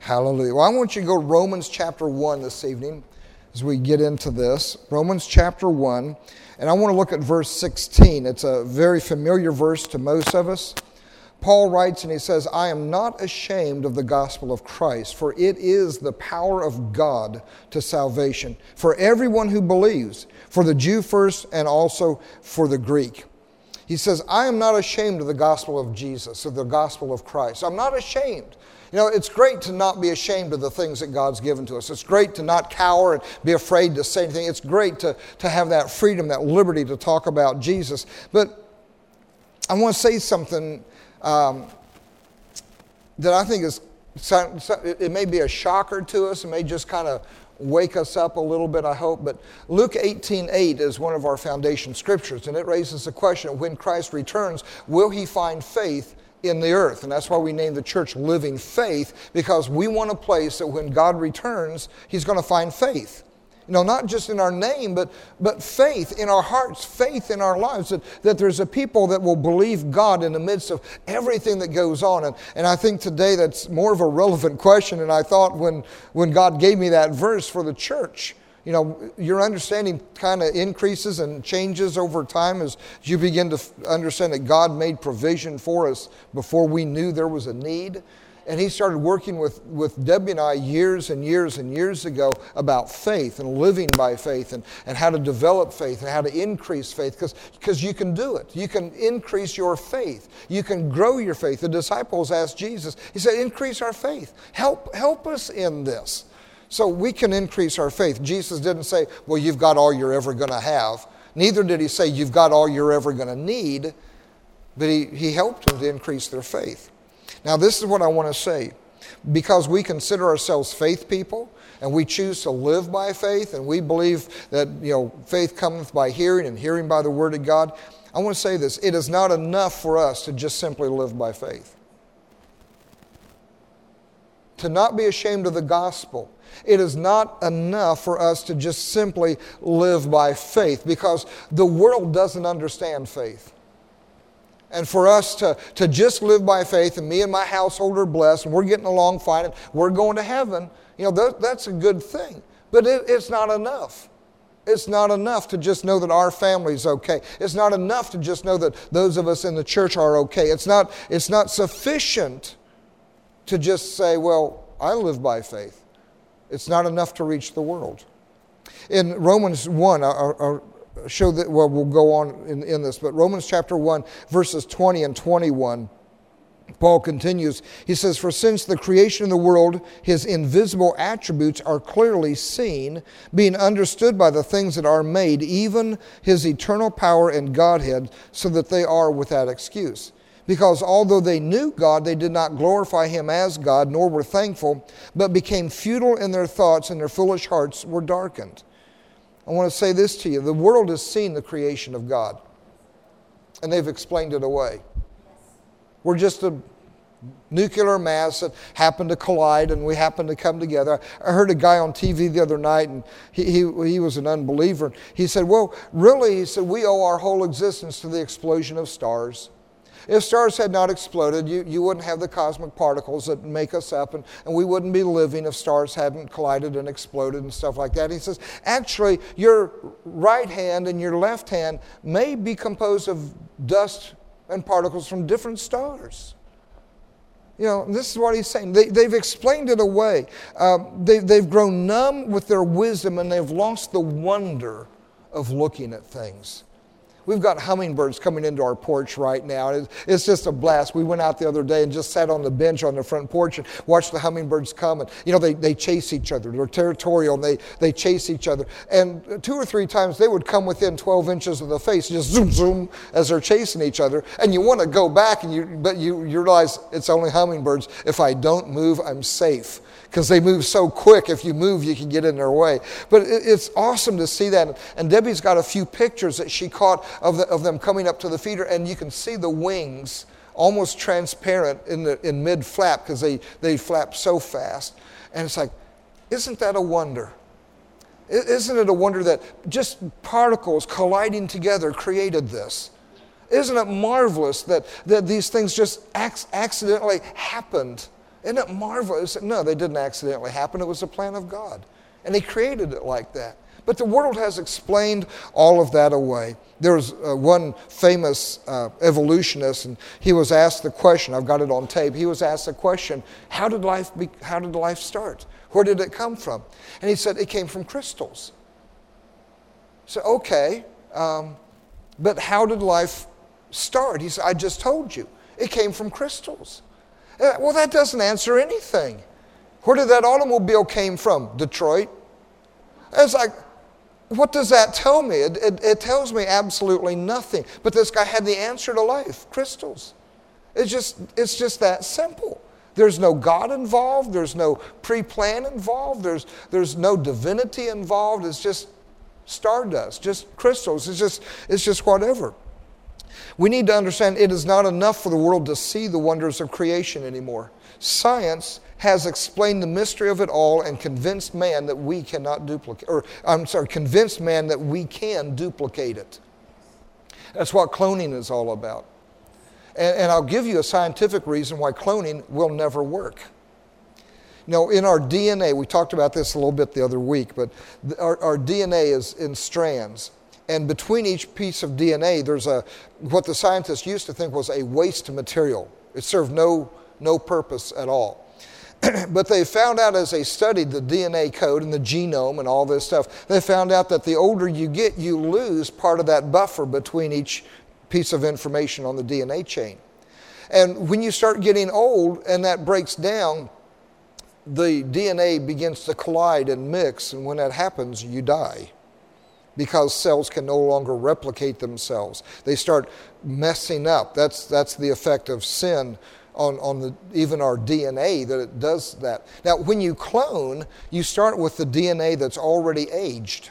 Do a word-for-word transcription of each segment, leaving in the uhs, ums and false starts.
Hallelujah. Well, I want you to go to Romans chapter one this evening as we get into this. Romans chapter one. And I want to look at verse sixteen. It's a very familiar verse to most of us. Paul writes and he says, I am not ashamed of the gospel of Christ, for it is the power of God to salvation for everyone who believes, for the Jew first and also for the Greek. He says, I am not ashamed of the gospel of Jesus, of the gospel of Christ. I'm not ashamed. You know, it's great to not be ashamed of the things that God's given to us. It's great to not cower and be afraid to say anything. It's great to, to have that freedom, that liberty to talk about Jesus. But I want to say something um, that I think is, it may be a shocker to us. It may just kind of wake us up a little bit, I hope. But Luke eighteen eight is one of our foundation scriptures, and it raises the question, when Christ returns, will he find faith in the earth? And that's why we name the church Living Faith, because we want a place that when God returns, he's going to find faith. You know, not just in our name, but, but faith in our hearts, faith in our lives, that, that there's a people that will believe God in the midst of everything that goes on. And, and I think today that's more of a relevant question than I thought when, when God gave me that verse for the church. You know, your understanding kind of increases and changes over time as you begin to understand that God made provision for us before we knew there was a need. And he started working with, with Debbie and I years and years and years ago about faith and living by faith and, and how to develop faith and how to increase faith, because because you can do it. You can increase your faith. You can grow your faith. The disciples asked Jesus, he said, increase our faith. Help, help us in this. So we can increase our faith. Jesus didn't say, well, you've got all you're ever going to have. Neither did he say, you've got all you're ever going to need. But he, he helped them to increase their faith. Now, this is what I want to say. Because we consider ourselves faith people, and we choose to live by faith, and we believe that, you know, faith cometh by hearing, and hearing by the word of God. I want to say this. It is not enough for us to just simply live by faith. To not be ashamed of the gospel. It is not enough for us to just simply live by faith, because the world doesn't understand faith. And for us to, to just live by faith, and me and my household are blessed, and we're getting along fine, and we're going to heaven, you know, that, that's a good thing. But it, it's not enough. It's not enough to just know that our family's okay. It's not enough to just know that those of us in the church are okay. It's not, it's not sufficient to just say, well, I live by faith. It's not enough to reach the world. In Romans one, our, our show that, well, we'll go on in, in this, but Romans chapter one, verses twenty and twenty-one, Paul continues. He says, for since the creation of the world, his invisible attributes are clearly seen, being understood by the things that are made, even his eternal power and Godhead, so that they are without excuse. Because although they knew God, they did not glorify him as God, nor were thankful, but became futile in their thoughts, and their foolish hearts were darkened. I want to say this to you. The world has seen the creation of God, and they've explained it away. We're just a nuclear mass that happened to collide, and we happened to come together. I heard a guy on T V the other night, and he, he, he was an unbeliever. He said, well, really, he said, we owe our whole existence to the explosion of stars. If stars had not exploded, you, you wouldn't have the cosmic particles that make us up, and, and we wouldn't be living if stars hadn't collided and exploded and stuff like that. He says, actually, your right hand and your left hand may be composed of dust and particles from different stars. You know, this is what he's saying. They, they've explained it away. Um, they, they've grown numb with their wisdom, and they've lost the wonder of looking at things. We've got hummingbirds coming into our porch right now. It's just a blast. We went out the other day and just sat on the bench on the front porch and watched the hummingbirds come. And, you know, they, they chase each other. They're territorial, and they, they chase each other. And two or three times they would come within twelve inches of the face, just zoom, zoom, as they're chasing each other. And you want to go back, and you, but you, you realize it's only hummingbirds. If I don't move, I'm safe. Because they move so quick. If you move, you can get in their way. But it's awesome to see that. And Debbie's got a few pictures that she caught of, the, of them coming up to the feeder, and you can see the wings almost transparent in the in mid-flap, because they, they flap so fast. And it's like, isn't that a wonder? Isn't it a wonder that just particles colliding together created this? Isn't it marvelous that, that these things just ac- accidentally happened? Isn't it marvelous? No, they didn't accidentally happen. It was the plan of God. And he created it like that. But the world has explained all of that away. There was uh, one famous uh, evolutionist, and he was asked the question, I've got it on tape, he was asked the question, how did life be, how did life start? Where did it come from? And he said, it came from crystals. So, okay, um, but how did life start? He said, I just told you. It came from crystals. Uh, well, that doesn't answer anything. Where did that automobile came from? Detroit. It's like, what does that tell me? It, it, it tells me absolutely nothing. But this guy had the answer to life, crystals. It's just, it's just that simple. There's no God involved. There's no pre-plan involved. There's, there's no divinity involved. It's just stardust, just crystals. It's just, it's just whatever. We need to understand it is not enough for the world to see the wonders of creation anymore. Science has explained the mystery of it all and convinced man that we cannot duplicate, or I'm sorry, convinced man that we can duplicate it. That's what cloning is all about. And, and I'll give you a scientific reason why cloning will never work. You know, in our D N A, we talked about this a little bit the other week, but our, our D N A is in strands. And between each piece of D N A, there's a what the scientists used to think was a waste material. It served no, no purpose at all. But they found out as they studied the D N A code and the genome and all this stuff, they found out that the older you get, you lose part of that buffer between each piece of information on the D N A chain. And when you start getting old and that breaks down, the D N A begins to collide and mix, and when that happens, you die. Because cells can no longer replicate themselves. They start messing up. That's, that's the effect of sin on, on the, even our D N A, that it does that. Now, when you clone, you start with the D N A that's already aged.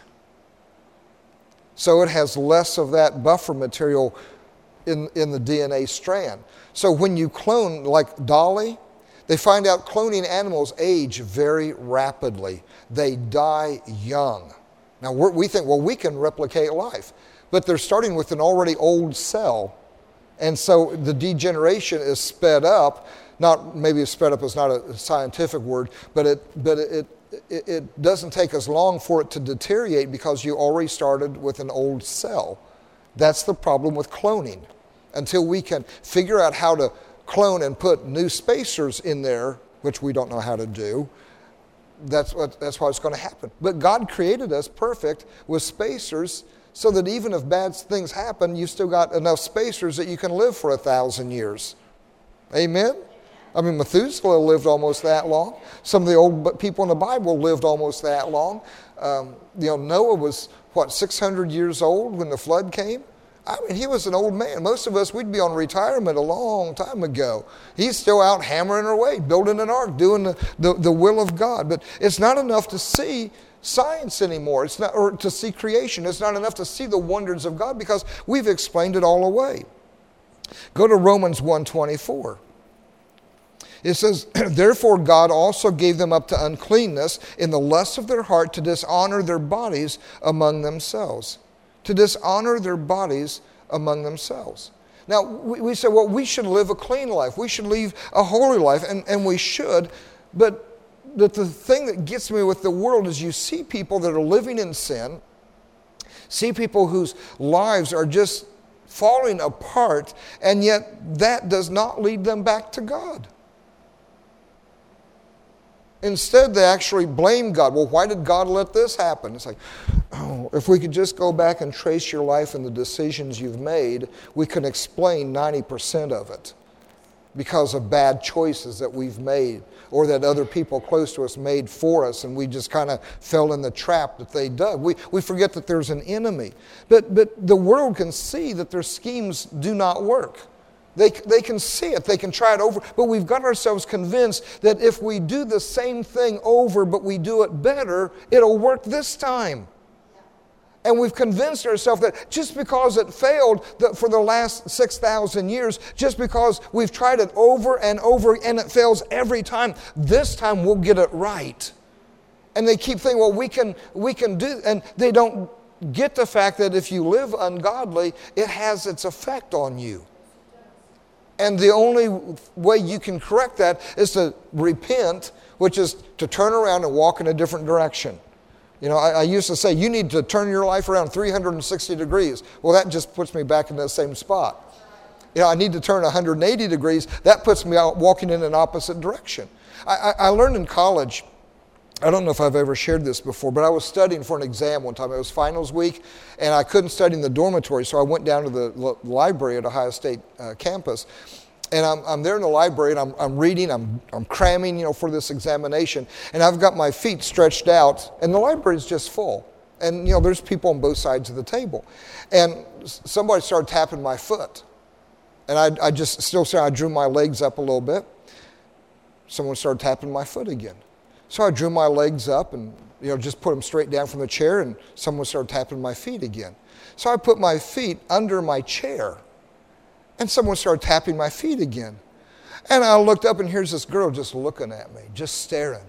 So it has less of that buffer material in, in the D N A strand. So when you clone, like Dolly, they find out cloning animals age very rapidly. They die young. Now, we're, we think, well, we can replicate life. But they're starting with an already old cell. And so the degeneration is sped up. Not, maybe sped up is not a scientific word, but it, but it, it, it doesn't take as long for it to deteriorate because you already started with an old cell. That's the problem with cloning. Until we can figure out how to clone and put new spacers in there, which we don't know how to do, That's what that's what's going to happen. But God created us perfect with spacers so that even if bad things happen, you still got enough spacers that you can live for a thousand years. Amen? I mean, Methuselah lived almost that long. Some of the old people in the Bible lived almost that long. Um, you know, Noah was, what, six hundred years old when the flood came? I mean, he was an old man. Most of us, we'd be on retirement a long time ago. He's still out hammering away, building an ark, doing the, the, the will of God. But it's not enough to see science anymore. It's not, or to see creation. It's not enough to see the wonders of God because we've explained it all away. Go to Romans one twenty-four. It says, therefore God also gave them up to uncleanness in the lust of their heart to dishonor their bodies among themselves. To dishonor their bodies among themselves. Now, we, we say, well, we should live a clean life. We should live a holy life, and, and we should. But, but the thing that gets me with the world is you see people that are living in sin, see people whose lives are just falling apart, and yet that does not lead them back to God. Instead, they actually blame God. Well, why did God let this happen? It's like, oh, if we could just go back and trace your life and the decisions you've made, we can explain ninety percent of it because of bad choices that we've made or that other people close to us made for us, and we just kind of fell in the trap that they dug. We, we forget that there's an enemy. But, but the world can see that their schemes do not work. They, they can see it. They can try it over. But we've got ourselves convinced that if we do the same thing over, but we do it better, it'll work this time. And we've convinced ourselves that just because it failed for the last six thousand years, just because we've tried it over and over and it fails every time, this time we'll get it right. And they keep thinking, well, we can, we can do, and they don't get the fact that if you live ungodly, it has its effect on you. And the only way you can correct that is to repent, which is to turn around and walk in a different direction. You know, I, I used to say, you need to turn your life around three hundred sixty degrees. Well, that just puts me back in the same spot. You know, I need to turn one hundred eighty degrees. That puts me out walking in an opposite direction. I, I, I learned in college, I don't know if I've ever shared this before, but I was studying for an exam one time. It was finals week, and I couldn't study in the dormitory, so I went down to the l- library at Ohio State uh, campus. And I'm, I'm there in the library, and I'm, I'm reading, I'm, I'm cramming, you know, for this examination. And I've got my feet stretched out, and the library's just full. And, you know, there's people on both sides of the table. And somebody started tapping my foot. And I, I just still say I drew my legs up a little bit. Someone started tapping my foot again. So I drew my legs up and, you know, just put them straight down from the chair, and someone started tapping my feet again. So I put my feet under my chair. And someone started tapping my feet again. And I looked up, and here's this girl just looking at me, just staring.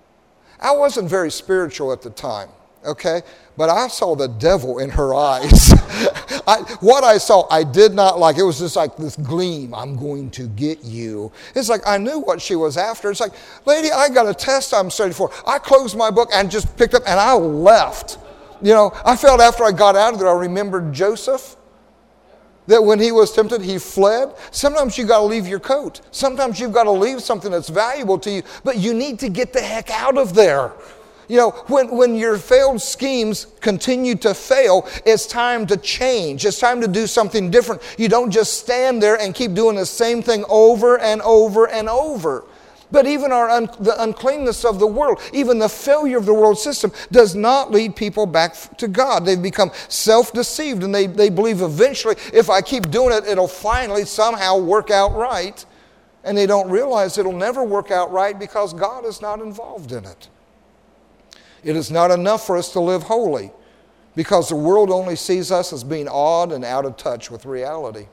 I wasn't very spiritual at the time, okay? But I saw the devil in her eyes. I, what I saw, I did not like. It was just like this gleam. I'm going to get you. It's like I knew what she was after. It's like, lady, I got a test I'm studying for. I closed my book and just picked up, and I left. You know, I felt after I got out of there, I remembered Joseph. That when he was tempted, he fled. Sometimes you've got to leave your coat. Sometimes you've got to leave something that's valuable to you. But you need to get the heck out of there. You know, when, when your failed schemes continue to fail, it's time to change. It's time to do something different. You don't just stand there and keep doing the same thing over and over and over. But even our un- the uncleanness of the world, even the failure of the world system does not lead people back to God. They've become self-deceived, and they, they believe eventually if I keep doing it, it'll finally somehow work out right. And they don't realize it'll never work out right because God is not involved in it. It is not enough for us to live holy because the world only sees us as being odd and out of touch with reality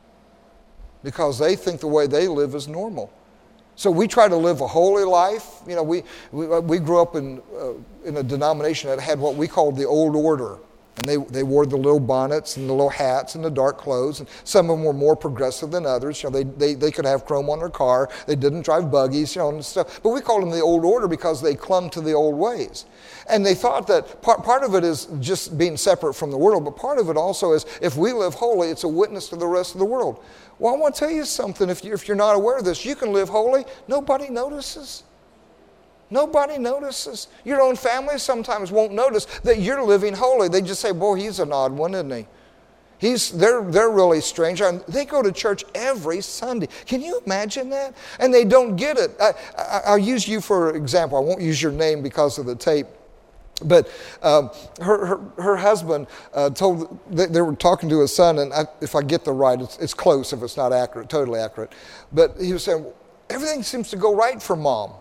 because they think the way they live is normal. So we try to live a holy life. You know, we we, we grew up in uh, in a denomination that had what we called the old order. And they, they wore the little bonnets and the little hats and the dark clothes. And some of them were more progressive than others. You know, they, they, they could have chrome on their car. They didn't drive buggies, you know, and stuff. But we called them the old order because they clung to the old ways. And they thought that part, part of it is just being separate from the world, but part of it also is if we live holy, it's a witness to the rest of the world. Well, I want to tell you something. If, you, if you're not aware of this, you can live holy. Nobody notices. Nobody notices. Your own family sometimes won't notice that you're living holy. They just say, boy, he's an odd one, isn't he? He's, they're, they're really strange. And they go to church every Sunday. Can you imagine that? And they don't get it. I, I, I'll use you for example. I won't use your name because of the tape. But um, her, her her husband uh, told, they, they were talking to his son, and I, if I get the right, it's, it's close if it's not accurate, totally accurate. But he was saying, everything seems to go right for mom.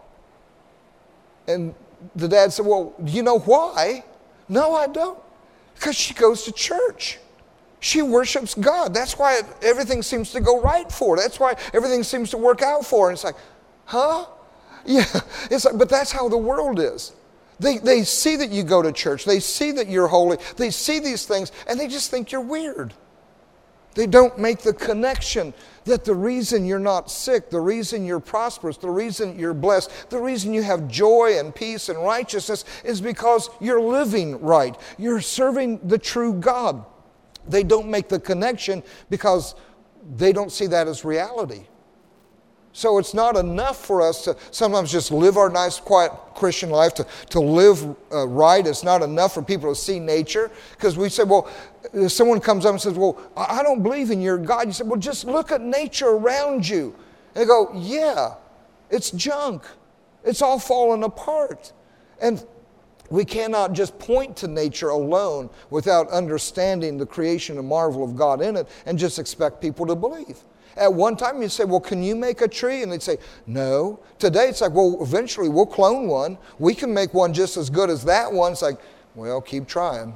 And the dad said, well, do you know why? No, I don't. Because she goes to church. She worships God. That's why it, everything seems to go right for her. That's why everything seems to work out for her. And it's like, huh? Yeah. It's like, but that's how the world is. They, they see that you go to church. They see that you're holy. They see these things, and they just think you're weird. They don't make the connection that the reason you're not sick, the reason you're prosperous, the reason you're blessed, the reason you have joy and peace and righteousness is because you're living right. You're serving the true God. They don't make the connection because they don't see that as reality. So it's not enough for us to sometimes just live our nice, quiet Christian life, to, to live uh, right. It's not enough for people to see nature. Because we say, well, if someone comes up and says, well, I don't believe in your God. You say, well, just look at nature around you. And they go, yeah, it's junk. It's all falling apart. And we cannot just point to nature alone without understanding the creation and marvel of God in it and just expect people to believe. At one time you'd say, well, can you make a tree? And they'd say, no. Today it's like, well, eventually we'll clone one. We can make one just as good as that one. It's like, well, keep trying.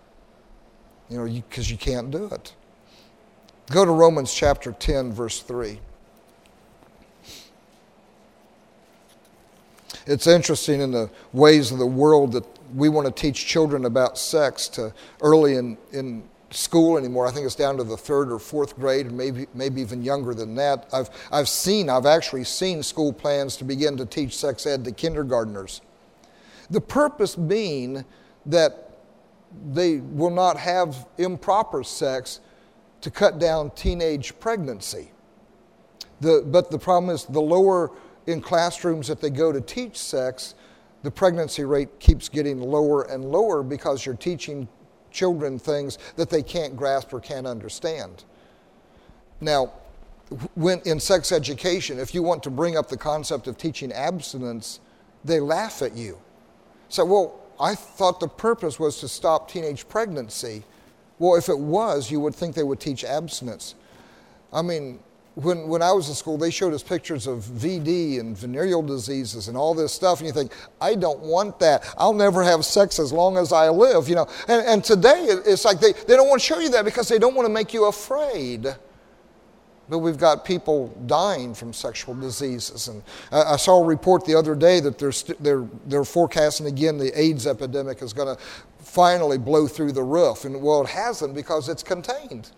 You know, because you, you can't do it. Go to Romans chapter ten, verse three. It's interesting in the ways of the world that we want to teach children about sex to early in, in school anymore. I think it's down to the third or fourth grade, and maybe maybe even younger than that. I've I've seen, I've actually seen school plans to begin to teach sex ed to kindergartners. The purpose being that they will not have improper sex to cut down teenage pregnancy. The, but the problem is the lower in classrooms that they go to teach sex, the pregnancy rate keeps getting lower and lower because you're teaching children things that they can't grasp or can't understand. Now, when in sex education, if you want to bring up the concept of teaching abstinence, they laugh at you. So, well, I thought the purpose was to stop teenage pregnancy. Well, if it was, you would think they would teach abstinence. I mean, when when I was in school, they showed us pictures of V D and venereal diseases and all this stuff, and you think, I don't want that. I'll never have sex as long as I live, you know. And, and today, it's like they, they don't want to show you that because they don't want to make you afraid. But we've got people dying from sexual diseases. And I saw a report the other day that they're, st- they're, they're forecasting again the AIDS epidemic is going to finally blow through the roof. And well, it hasn't because it's contained.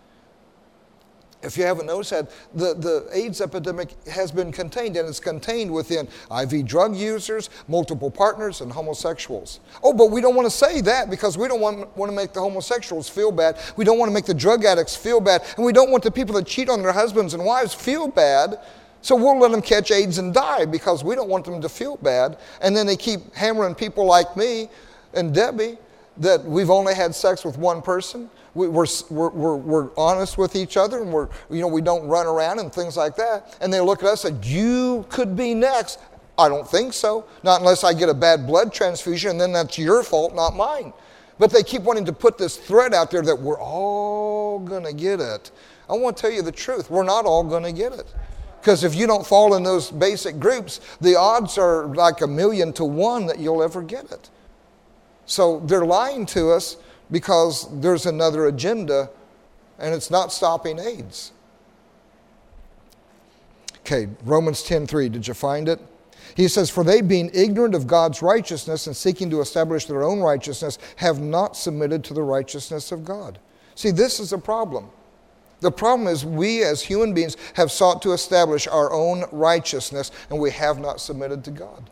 If you haven't noticed that, the, the AIDS epidemic has been contained, and it's contained within I V drug users, multiple partners, and homosexuals. Oh, but we don't want to say that because we don't want, want to make the homosexuals feel bad. We don't want to make the drug addicts feel bad. And we don't want the people that cheat on their husbands and wives feel bad. So we'll let them catch AIDS and die because we don't want them to feel bad. And then they keep hammering people like me and Debbie that we've only had sex with one person. We, we're, we're, we're honest with each other, and we're, you know, we don't run around and things like that. And they look at us and say, you could be next. I don't think so. Not unless I get a bad blood transfusion, and then that's your fault, not mine. But they keep wanting to put this threat out there that we're all going to get it. I want to tell you the truth. We're not all going to get it. Because if you don't fall in those basic groups, the odds are like a million to one that you'll ever get it. So they're lying to us because there's another agenda, and it's not stopping AIDS. Okay, Romans ten three, did you find it? He says, for they being ignorant of God's righteousness and seeking to establish their own righteousness have not submitted to the righteousness of God. See, this is a problem. The problem is we as human beings have sought to establish our own righteousness, and we have not submitted to God.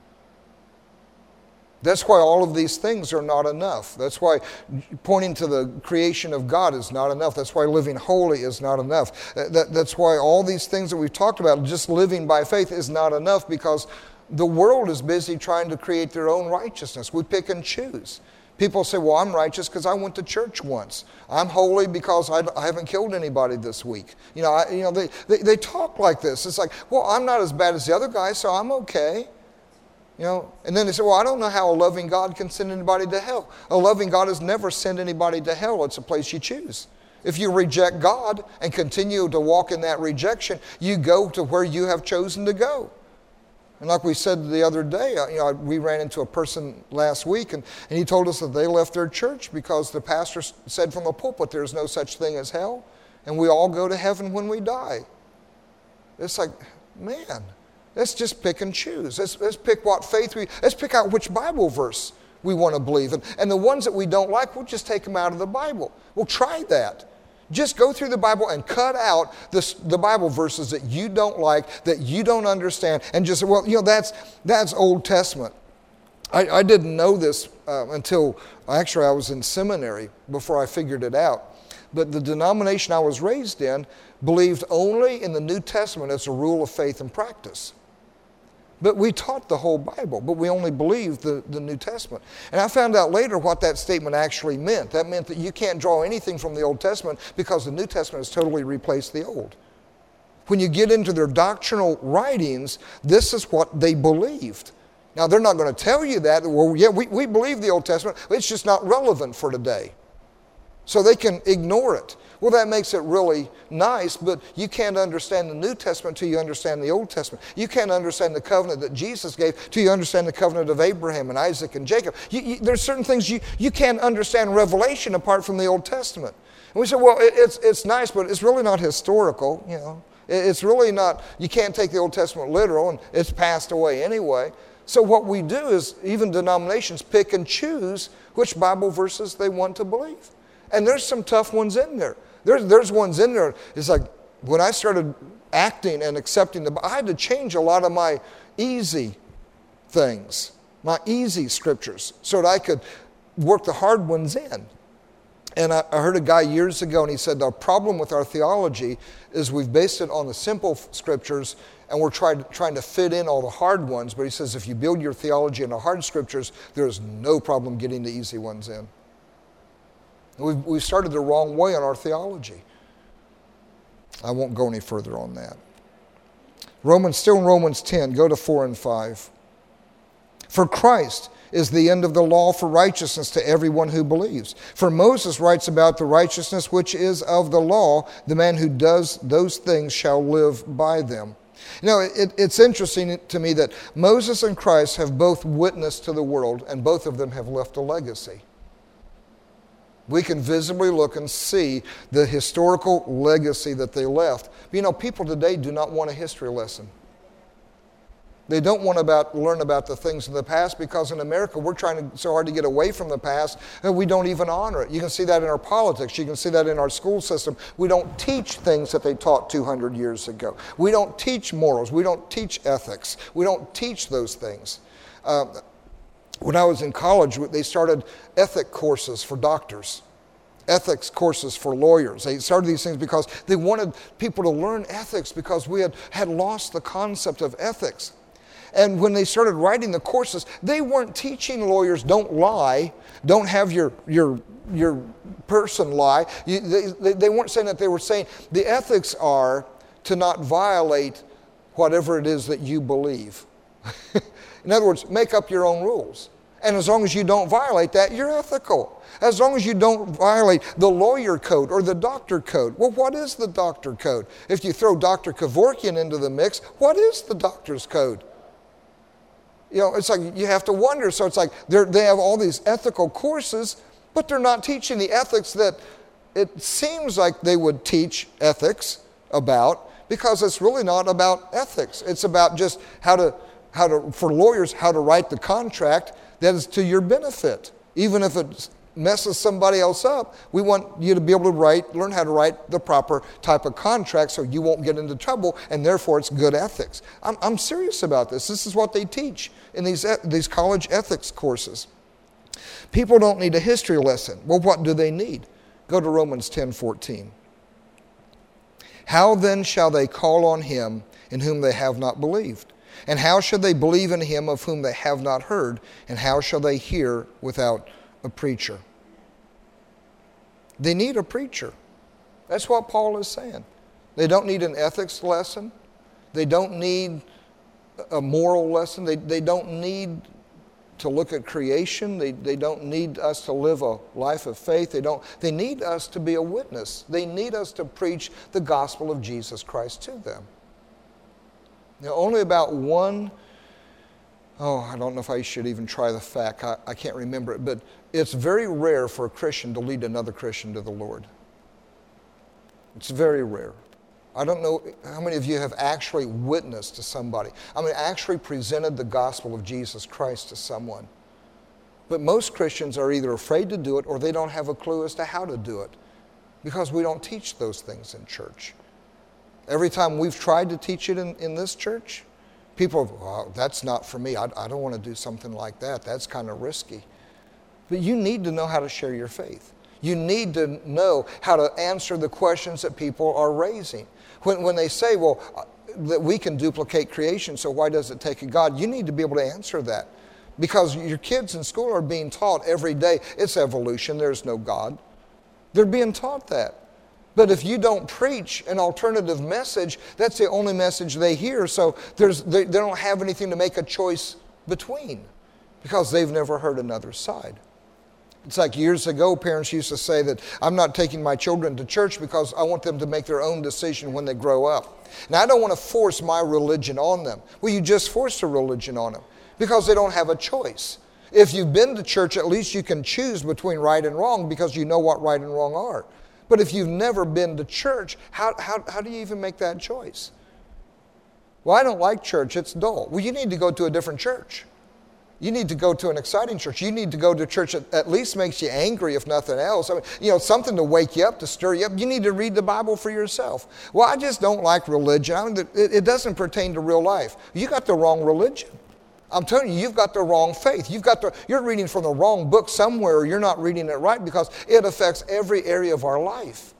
That's why all of these things are not enough. That's why pointing to the creation of God is not enough. That's why living holy is not enough. That, that's why all these things that we've talked about, just living by faith, is not enough because the world is busy trying to create their own righteousness. We pick and choose. People say, well, I'm righteous because I went to church once. I'm holy because I, I haven't killed anybody this week. You know, I, you know they, they, they talk like this. It's like, well, I'm not as bad as the other guy, so I'm okay. You know, and then they say, well, I don't know how a loving God can send anybody to hell. A loving God has never sent anybody to hell. It's a place you choose. If you reject God and continue to walk in that rejection, you go to where you have chosen to go. And like we said the other day, you know, we ran into a person last week, and, and he told us that they left their church because the pastor said from the pulpit there's no such thing as hell, and we all go to heaven when we die. It's like, man, let's just pick and choose. Let's, let's pick what faith we, let's pick out which Bible verse we want to believe. And, and the ones that we don't like, we'll just take them out of the Bible. We'll try that. Just go through the Bible and cut out the, the Bible verses that you don't like, that you don't understand, and just say, well, you know, that's, that's Old Testament. I, I didn't know this uh, until, actually, I was in seminary before I figured it out. But the denomination I was raised in believed only in the New Testament as a rule of faith and practice. But we taught the whole Bible, but we only believed the, the New Testament. And I found out later what that statement actually meant. That meant that you can't draw anything from the Old Testament because the New Testament has totally replaced the Old. When you get into their doctrinal writings, this is what they believed. Now, they're not going to tell you that. Well, yeah, we, we believe the Old Testament. It's just not relevant for today. So they can ignore it. Well, that makes it really nice, but you can't understand the New Testament until you understand the Old Testament. You can't understand the covenant that Jesus gave until you understand the covenant of Abraham and Isaac and Jacob. You, you, there's certain things you, you can't understand Revelation apart from the Old Testament. And we say, well, it, it's, it's nice, but it's really not historical. You know, it, it's really not, you can't take the Old Testament literal, and it's passed away anyway. So what we do is, even denominations pick and choose which Bible verses they want to believe. And there's some tough ones in there. There's, there's ones in there, it's like when I started acting and accepting the, I had to change a lot of my easy things, my easy scriptures, so that I could work the hard ones in. And I, I heard a guy years ago, and he said, the problem with our theology is we've based it on the simple scriptures, and we're trying, trying to fit in all the hard ones. But he says, if you build your theology on the hard scriptures, there is no problem getting the easy ones in. We've, we've started the wrong way on our theology. I won't go any further on that. Romans, still in Romans ten, go to four and five. For Christ is the end of the law for righteousness to everyone who believes. For Moses writes about the righteousness which is of the law, the man who does those things shall live by them. You know, it, it's interesting to me that Moses and Christ have both witnessed to the world, and both of them have left a legacy. We can visibly look and see the historical legacy that they left. But you know, people today do not want a history lesson. They don't want to about, learn about the things of the past, because in America we're trying to, so hard to get away from the past that we don't even honor it. You can see that in our politics. You can see that in our school system. We don't teach things that they taught two hundred years ago. We don't teach morals. We don't teach ethics. We don't teach those things. Uh, when I was in college, they started ethic courses for doctors, ethics courses for lawyers. They started these things because they wanted people to learn ethics, because we had, had lost the concept of ethics. And when they started writing the courses, they weren't teaching lawyers don't lie, don't have your your your person lie. You, they, they weren't saying that. They were saying the ethics are to not violate whatever it is that you believe. In other words, make up your own rules. And as long as you don't violate that, you're ethical. As long as you don't violate the lawyer code or the doctor code. Well, what is the doctor code? If you throw Doctor Kevorkian into the mix, what is the doctor's code? You know, it's like you have to wonder. So it's like they have all these ethical courses, but they're not teaching the ethics that it seems like they would teach ethics about, because it's really not about ethics. It's about just how to, how to, for lawyers, how to write the contract that is to your benefit. Even if it messes somebody else up, we want you to be able to write, learn how to write the proper type of contract so you won't get into trouble, and therefore it's good ethics. I'm, I'm serious about this. This is what they teach in these, these college ethics courses. People don't need a history lesson. Well, what do they need? Go to Romans ten fourteen. How then shall they call on him in whom they have not believed? And how shall they believe in him of whom they have not heard? And how shall they hear without a preacher? They need a preacher. That's what Paul is saying. They don't need an ethics lesson. They don't need a moral lesson. They, they don't need to look at creation. They, they don't need us to live a life of faith. They don't. They need us to be a witness. They need us to preach the gospel of Jesus Christ to them. Now, only about one, oh, I don't know if I should even try the fact. I, I can't remember it, but it's very rare for a Christian to lead another Christian to the Lord. It's very rare. I don't know how many of you have actually witnessed to somebody. I mean, actually presented the gospel of Jesus Christ to someone. But most Christians are either afraid to do it, or they don't have a clue as to how to do it, because we don't teach those things in church. Every time we've tried to teach it in, in this church, people have, well, that's not for me. I, I don't want to do something like that. That's kind of risky. But you need to know how to share your faith. You need to know how to answer the questions that people are raising. When, when they say, well, that we can duplicate creation, so why does it take a God? You need to be able to answer that. Because your kids in school are being taught every day, it's evolution, there's no God. They're being taught that. But if you don't preach an alternative message, that's the only message they hear. So there's, they, they don't have anything to make a choice between, because they've never heard another side. It's like years ago, parents used to say that I'm not taking my children to church because I want them to make their own decision when they grow up. Now, I don't want to force my religion on them. Well, you just forced a religion on them because they don't have a choice. If you've been to church, at least you can choose between right and wrong because you know what right and wrong are. But if you've never been to church, how, how, how do you even make that choice? Well, I don't like church. It's dull. Well, you need to go to a different church. You need to go to an exciting church. You need to go to a church that at least makes you angry, if nothing else. I mean, you know, something to wake you up, to stir you up. You need to read the Bible for yourself. Well, I just don't like religion. I mean, it, it doesn't pertain to real life. You got the wrong religion. I'm telling you, you've got the wrong faith. You've got the, you're reading from the wrong book somewhere, or you're not reading it right, because it affects every area of our life.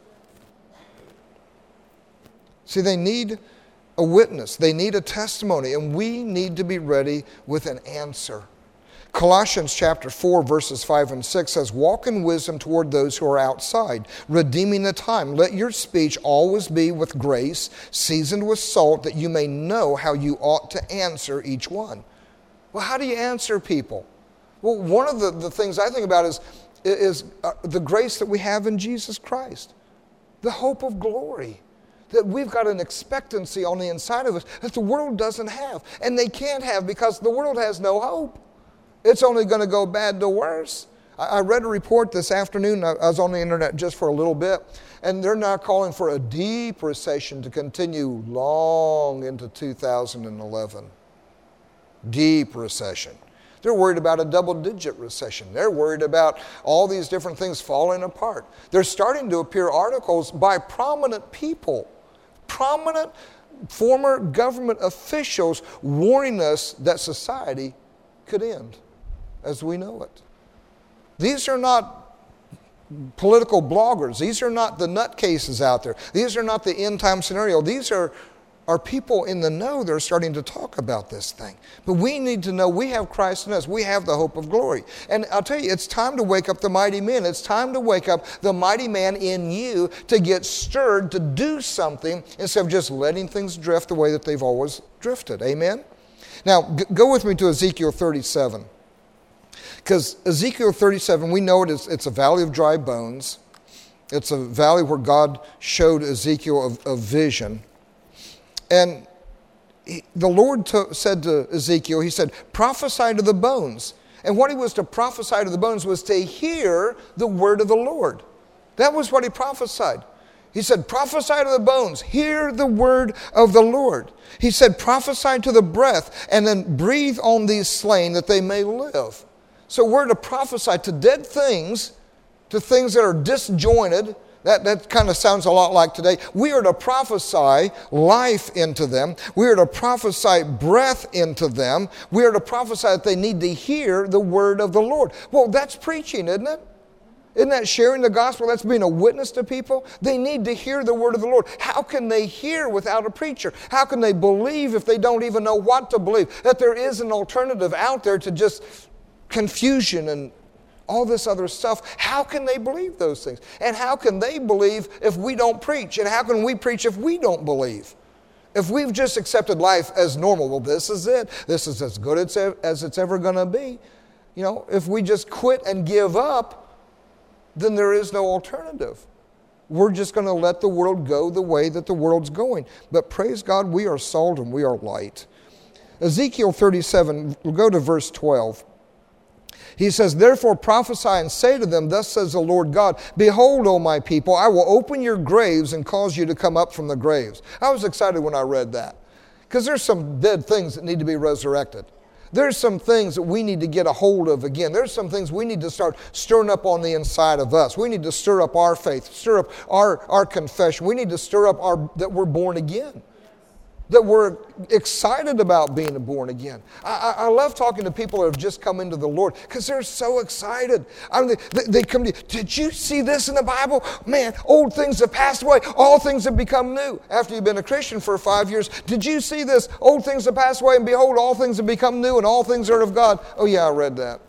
See, they need a witness. They need a testimony, and we need to be ready with an answer. Colossians chapter four, verses five and six says, walk in wisdom toward those who are outside, redeeming the time. Let your speech always be with grace, seasoned with salt, that you may know how you ought to answer each one. Well, how do you answer people? Well, one of the, the things I think about is, is uh, the grace that we have in Jesus Christ, the hope of glory. That we've got an expectancy on the inside of us that the world doesn't have. And they can't have, because the world has no hope. It's only going to go bad to worse. I, I read a report this afternoon. I, I was on the internet just for a little bit. And they're now calling for a deep recession to continue long into two thousand eleven. Deep recession. They're worried about a double-digit recession. They're worried about all these different things falling apart. There's starting to appear articles by prominent people, prominent former government officials, warning us that society could end as we know it. These are not political bloggers. These are not the nutcases out there. These are not the end-time scenario. These are are people in the know that are starting to talk about this thing. But we need to know we have Christ in us. We have the hope of glory. And I'll tell you, it's time to wake up the mighty men. It's time to wake up the mighty man in you to get stirred to do something instead of just letting things drift the way that they've always drifted. Amen? Now, g- go with me to Ezekiel thirty-seven. Because Ezekiel thirty-seven, we know it is, it's a valley of dry bones. It's a valley where God showed Ezekiel a, a vision. And he, the Lord to, said to Ezekiel, he said, prophesy to the bones. And what he was to prophesy to the bones was to hear the word of the Lord. That was what he prophesied. He said, prophesy to the bones, hear the word of the Lord. He said, prophesy to the breath, and then breathe on these slain that they may live. So we're to prophesy to dead things, to things that are disjointed. That, that kind of sounds a lot like today. We are to prophesy life into them. We are to prophesy breath into them. We are to prophesy that they need to hear the word of the Lord. Well, that's preaching, isn't it? Isn't that sharing the gospel? That's being a witness to people. They need to hear the word of the Lord. How can they hear without a preacher? How can they believe if they don't even know what to believe? That there is an alternative out there to just confusion and all this other stuff. How can they believe those things? And how can they believe if we don't preach? And how can we preach if we don't believe? If we've just accepted life as normal, well, this is it. This is as good as, as it's ever going to be. You know, if we just quit and give up, then there is no alternative. We're just going to let the world go the way that the world's going. But praise God, we are salt and we are light. Ezekiel thirty-seven, we'll go to verse twelve. He says, therefore prophesy and say to them, thus says the Lord God, behold, O my people, I will open your graves and cause you to come up from the graves. I was excited when I read that, because there's some dead things that need to be resurrected. There's some things that we need to get a hold of again. There's some things we need to start stirring up on the inside of us. We need to stir up our faith, stir up our, our confession. We need to stir up our that we're born again. That we're excited about being born again. I, I, I love talking to people that have just come into the Lord because they're so excited. I mean, they, they come to you, did you see this in the Bible? Man, old things have passed away. All things have become new. After you've been a Christian for five years, did you see this? Old things have passed away, and behold, all things have become new, and all things are of God. Oh yeah, I read that.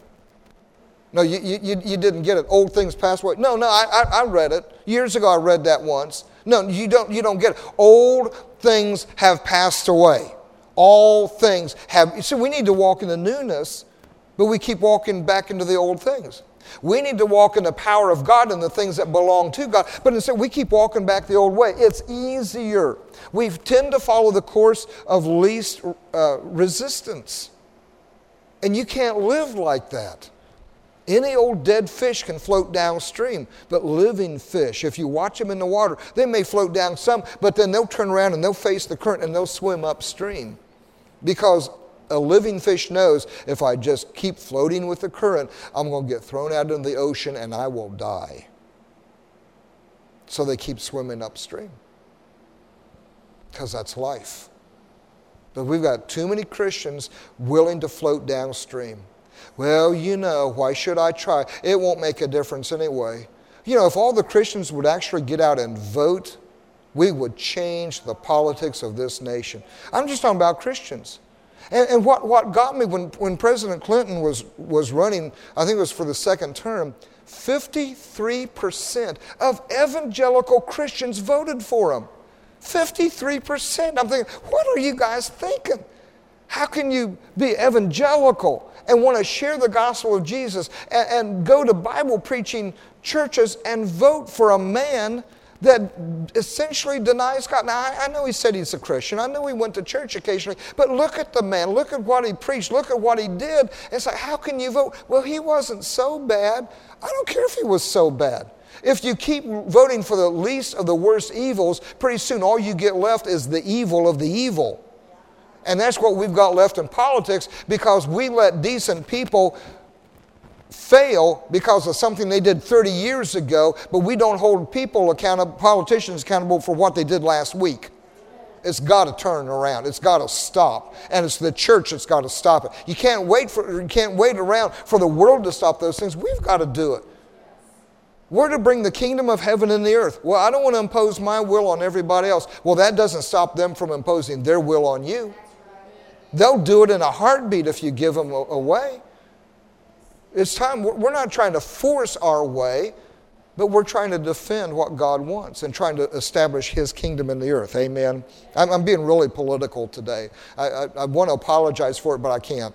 No, you, you, you didn't get it. Old things passed away. No, no, I, I, I read it. Years ago I read that once. No, you don't, you don't get it. Old things have passed away. All things have. So we need to walk in the newness, but we keep walking back into the old things. We need to walk in the power of God and the things that belong to God, but instead we keep walking back the old way. It's easier. We tend to follow the course of least uh, resistance. And you can't live like that. Any old dead fish can float downstream, but living fish, if you watch them in the water, they may float down some, but then they'll turn around and they'll face the current and they'll swim upstream. Because a living fish knows if I just keep floating with the current, I'm going to get thrown out into the ocean and I will die. So they keep swimming upstream. Because that's life. But we've got too many Christians willing to float downstream. Well, you know, why should I try? It won't make a difference anyway. You know, if all the Christians would actually get out and vote, we would change the politics of this nation. I'm just talking about Christians. And, and what, what got me when, when President Clinton was, was running, I think it was for the second term, fifty-three percent of evangelical Christians voted for him. fifty-three percent. I'm thinking, what are you guys thinking? How can you be evangelical and want to share the gospel of Jesus and, and go to Bible preaching churches and vote for a man that essentially denies God? Now, I, I know he said he's a Christian. I know he went to church occasionally. But look at the man. Look at what he preached. Look at what he did. It's like, how can you vote? Well, he wasn't so bad. I don't care if he was so bad. If you keep voting for the least of the worst evils, pretty soon all you get left is the evil of the evil. And that's what we've got left in politics, because we let decent people fail because of something they did thirty years ago, but we don't hold people accountable, politicians accountable for what they did last week. It's got to turn around. It's got to stop. And it's the church that's got to stop it. You can't wait for you can't wait around for the world to stop those things. We've got to do it. We're to bring the kingdom of heaven in the earth. Well, I don't want to impose my will on everybody else. Well, that doesn't stop them from imposing their will on you. They'll do it in a heartbeat if you give them away. It's time. We're not trying to force our way, but we're trying to defend what God wants and trying to establish His kingdom in the earth. Amen. I'm, I'm being really political today. I, I, I want to apologize for it, but I can't.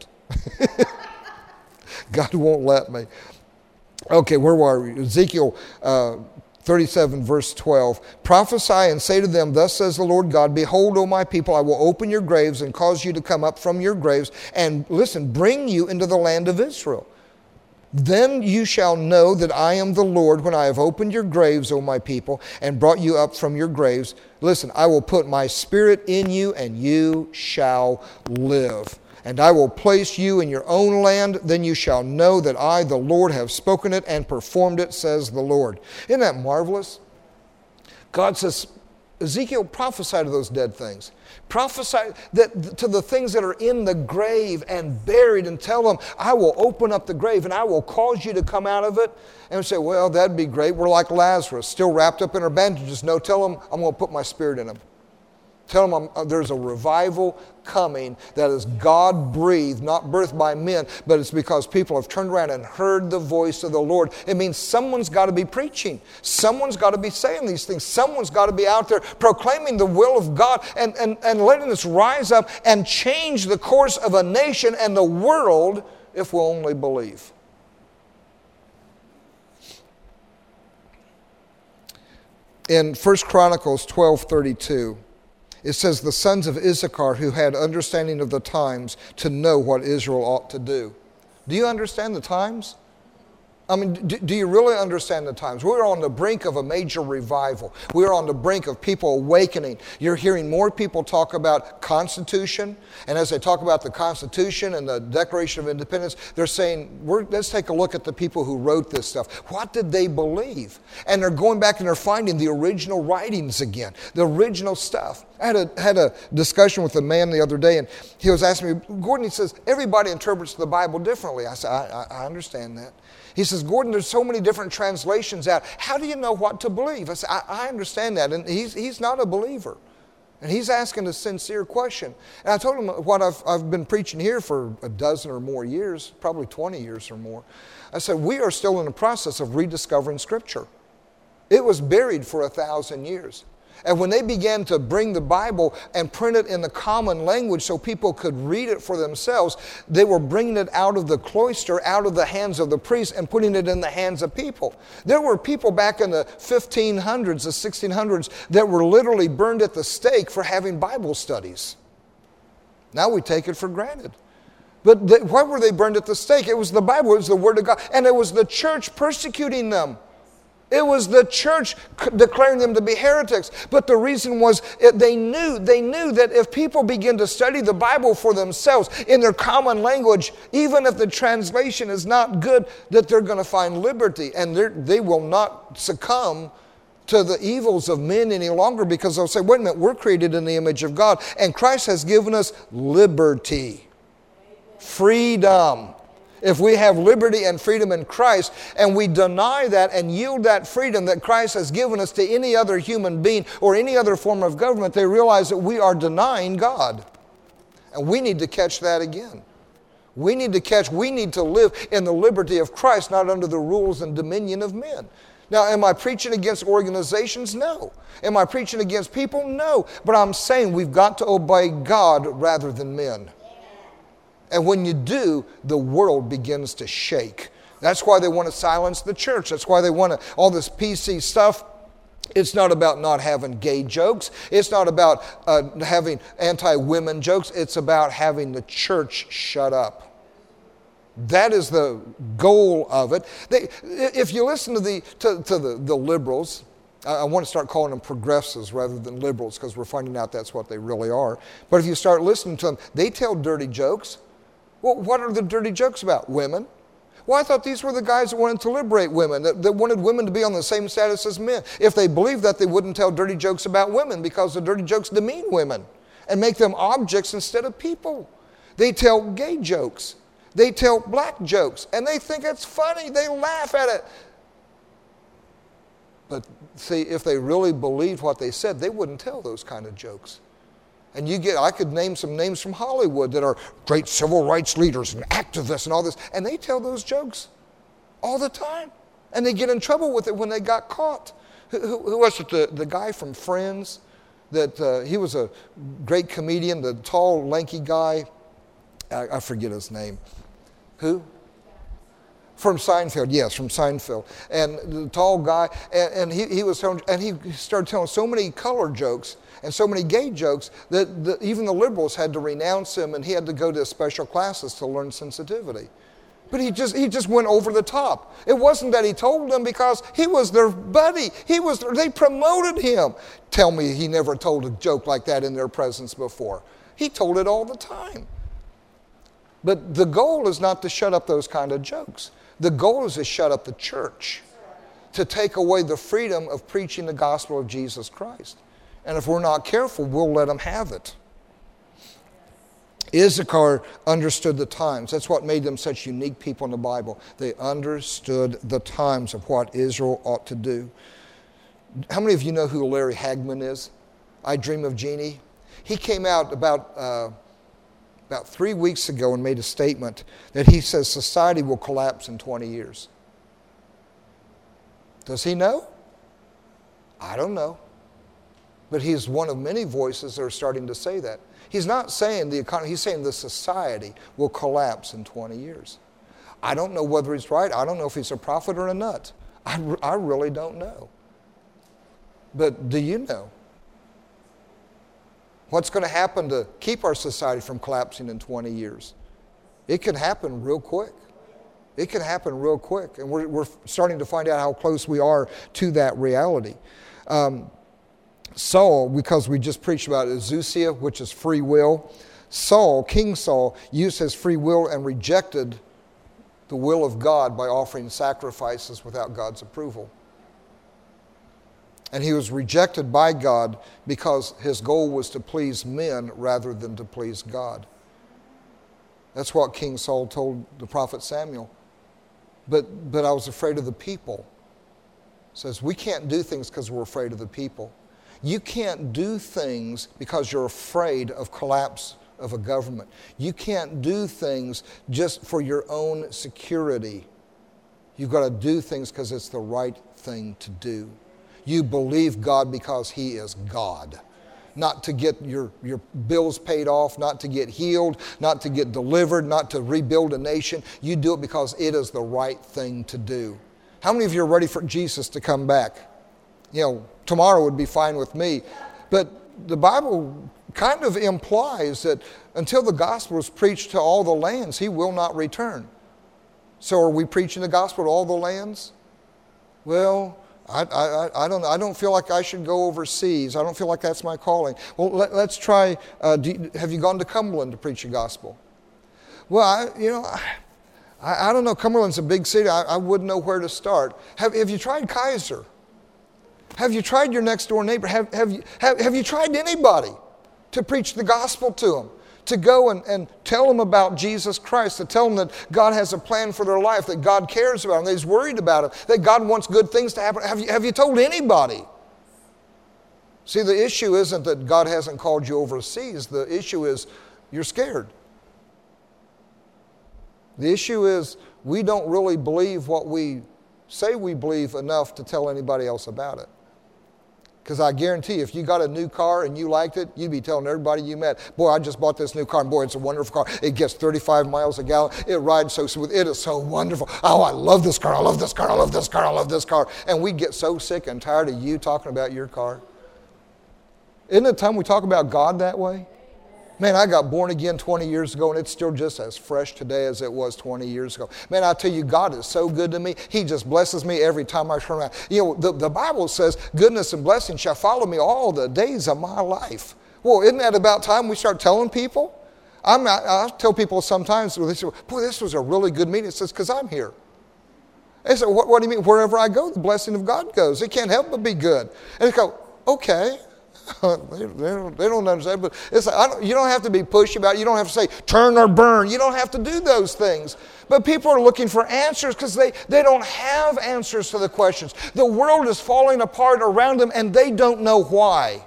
God won't let me. Okay, where were we? Ezekiel uh, thirty-seven, verse twelve. Prophesy and say to them, thus says the Lord God, behold, O my people, I will open your graves and cause you to come up from your graves and, listen, bring you into the land of Israel. Then you shall know that I am the Lord when I have opened your graves, O my people, and brought you up from your graves. Listen, I will put my spirit in you and you shall live. And I will place you in your own land. Then you shall know that I, the Lord, have spoken it and performed it, says the Lord. Isn't that marvelous? God says, Ezekiel, prophesy to those dead things. Prophesy that to the things that are in the grave and buried, and tell them, I will open up the grave and I will cause you to come out of it. And we say, well, that'd be great. We're like Lazarus, still wrapped up in our bandages. No, tell them I'm going to put my spirit in them. Tell them I'm, there's a revival coming that is God-breathed, not birthed by men, but it's because people have turned around and heard the voice of the Lord. It means someone's got to be preaching. Someone's got to be saying these things. Someone's got to be out there proclaiming the will of God and, and, and letting us rise up and change the course of a nation and the world if we'll only believe. In First Chronicles twelve thirty-two, it says, the sons of Issachar who had understanding of the times to know what Israel ought to do. Do you understand the times? I mean, do, do you really understand the times? We're on the brink of a major revival. We're on the brink of people awakening. You're hearing more people talk about Constitution. And as they talk about the Constitution and the Declaration of Independence, they're saying, We're, let's take a look at the people who wrote this stuff. What did they believe? And they're going back and they're finding the original writings again, the original stuff. I had a, had a discussion with a man the other day, and he was asking me, Gordon, he says, everybody interprets the Bible differently. I said, I, I, I understand that. He says, Gordon, there's so many different translations out. How do you know what to believe? I said, I, I understand that. And he's, he's not a believer. And he's asking a sincere question. And I told him what I've, I've been preaching here for a dozen or more years, probably twenty years or more. I said, we are still in the process of rediscovering Scripture. It was buried for a thousand years. And when they began to bring the Bible and print it in the common language so people could read it for themselves, they were bringing it out of the cloister, out of the hands of the priests, and putting it in the hands of people. There were people back in the fifteen hundreds, the sixteen hundreds, that were literally burned at the stake for having Bible studies. Now we take it for granted. But the, why were they burned at the stake? It was the Bible, it was the Word of God, and it was the church persecuting them. It was the church declaring them to be heretics. But the reason was it, they knew, they knew that if people begin to study the Bible for themselves in their common language, even if the translation is not good, that they're going to find liberty. And they will not succumb to the evils of men any longer, because they'll say, wait a minute, we're created in the image of God. And Christ has given us liberty, freedom. If we have liberty and freedom in Christ, and we deny that and yield that freedom that Christ has given us to any other human being or any other form of government, they realize that we are denying God. And we need to catch that again. We need to catch, we need to live in the liberty of Christ, not under the rules and dominion of men. Now, am I preaching against organizations? No. Am I preaching against people? No. But I'm saying we've got to obey God rather than men. And when you do, the world begins to shake. That's why they want to silence the church. That's why they want to, all this P C stuff. It's not about not having gay jokes. It's not about uh, having anti-women jokes. It's about having the church shut up. That is the goal of it. They, if you listen to the to, to the, the liberals, I want to start calling them progressives rather than liberals, because we're finding out that's what they really are. But if you start listening to them, they tell dirty jokes. Well, what are the dirty jokes about? Women. Well, I thought these were the guys that wanted to liberate women, that, that wanted women to be on the same status as men. If they believed that, they wouldn't tell dirty jokes about women, because the dirty jokes demean women and make them objects instead of people. They tell gay jokes. They tell black jokes, and they think it's funny. They laugh at it. But see, if they really believed what they said, they wouldn't tell those kind of jokes. And you get, I could name some names from Hollywood that are great civil rights leaders and activists and all this, and they tell those jokes all the time. And they get in trouble with it when they got caught. Who, who, who was it? The, the guy from Friends? That uh, he was a great comedian, the tall, lanky guy. I, I forget his name. Who? From Seinfeld, yes, from Seinfeld. And the tall guy, and, and he, he was telling, and he started telling so many color jokes and so many gay jokes that the, even the liberals had to renounce him, and he had to go to special classes to learn sensitivity. But he just he just went over the top. It wasn't that he told them, because he was their buddy. He was they promoted him. Tell me he never told a joke like that in their presence before. He told it all the time. But the goal is not to shut up those kind of jokes. The goal is to shut up the church, to take away the freedom of preaching the gospel of Jesus Christ. And if we're not careful, we'll let them have it. Issachar understood the times. That's what made them such unique people in the Bible. They understood the times of what Israel ought to do. How many of you know who Larry Hagman is? I Dream of Jeannie. He came out about, uh, about three weeks ago and made a statement that he says society will collapse in twenty years. Does he know? I don't know. But he's one of many voices that are starting to say that. He's not saying the economy, he's saying the society will collapse in twenty years. I don't know whether he's right. I don't know if he's a prophet or a nut. I, I really don't know. But do you know? What's going to happen to keep our society from collapsing in twenty years? It can happen real quick. It can happen real quick. And we're, we're starting to find out how close we are to that reality. Um, Saul, because we just preached about Azusia, which is free will. Saul, King Saul, used his free will and rejected the will of God by offering sacrifices without God's approval. And he was rejected by God because his goal was to please men rather than to please God. That's what King Saul told the prophet Samuel. But, but I was afraid of the people. It says, we can't do things because we're afraid of the people. You can't do things because you're afraid of collapse of a government. You can't do things just for your own security. You've got to do things because it's the right thing to do. You believe God because He is God. Not to get your, your bills paid off, not to get healed, not to get delivered, not to rebuild a nation. You do it because it is the right thing to do. How many of you are ready for Jesus to come back? You know, tomorrow would be fine with me. But the Bible kind of implies that until the gospel is preached to all the lands, He will not return. So are we preaching the gospel to all the lands? Well, I, I, I, don't, I don't feel like I should go overseas. I don't feel like that's my calling. Well, let, let's try, uh, do you, have you gone to Cumberland to preach the gospel? Well, I, you know, I, I don't know. Cumberland's a big city. I, I wouldn't know where to start. Have, have you tried Kaiser? Have you tried your next door neighbor? Have, have, you, have, have you tried anybody to preach the gospel to them? To go and, and tell them about Jesus Christ, to tell them that God has a plan for their life, that God cares about them, that He's worried about them, that God wants good things to happen. Have you, have you told anybody? See, the issue isn't that God hasn't called you overseas. The issue is you're scared. The issue is we don't really believe what we say we believe enough to tell anybody else about it. Because I guarantee you, if you got a new car and you liked it, you'd be telling everybody you met, boy, I just bought this new car, and boy, it's a wonderful car. It gets thirty-five miles a gallon. It rides so smooth. It is so wonderful. Oh, I love this car. I love this car. I love this car. I love this car. And we get so sick and tired of you talking about your car. Isn't it time we talk about God that way? Man, I got born again twenty years ago, and it's still just as fresh today as it was twenty years ago. Man, I tell you, God is so good to me. He just blesses me every time I turn around. You know, the, the Bible says, goodness and blessing shall follow me all the days of my life. Well, isn't that about time we start telling people? I'm not, I tell people sometimes, they say, boy, this was a really good meeting. It says, because I'm here. They say, what, what do you mean? Wherever I go, the blessing of God goes. It can't help but be good. And they go, okay. they, they, don't, they don't understand, but it's like, I don't, you don't have to be pushy about it. You don't have to say, turn or burn. You don't have to do those things. But people are looking for answers because they, they don't have answers to the questions. The world is falling apart around them, and they don't know why.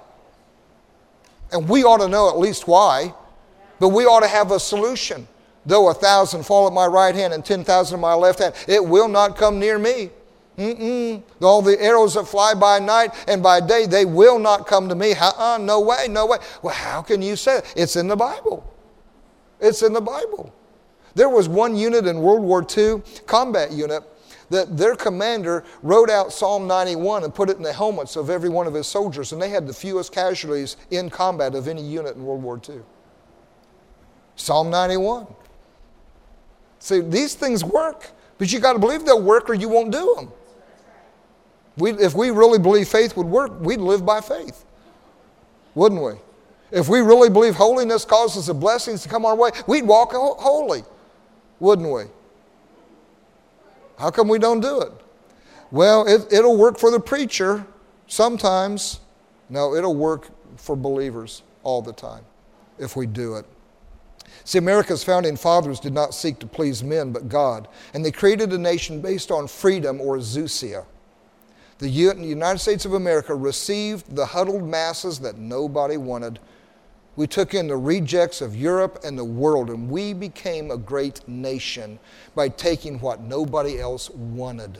And we ought to know at least why, but we ought to have a solution. Though a thousand fall at my right hand and ten thousand at my left hand, it will not come near me. Mm-mm. All the arrows that fly by night and by day, they will not come to me. Uh-uh, no way, no way. Well, how can you say that? It's in the Bible. It's in the Bible. There was one unit in World War Two, combat unit, that their commander wrote out Psalm ninety-one and put it in the helmets of every one of his soldiers, and they had the fewest casualties in combat of any unit in World War Two. Psalm ninety-one. See, these things work, but you got to believe they'll work or you won't do them. We, if we really believe faith would work, we'd live by faith, wouldn't we? If we really believe holiness causes the blessings to come our way, we'd walk ho- holy, wouldn't we? How come we don't do it? Well, it, it'll work for the preacher sometimes. No, it'll work for believers all the time if we do it. See, America's founding fathers did not seek to please men but God, and they created a nation based on freedom, or exousia. The United States of America received the huddled masses that nobody wanted. We took in the rejects of Europe and the world, and we became a great nation by taking what nobody else wanted.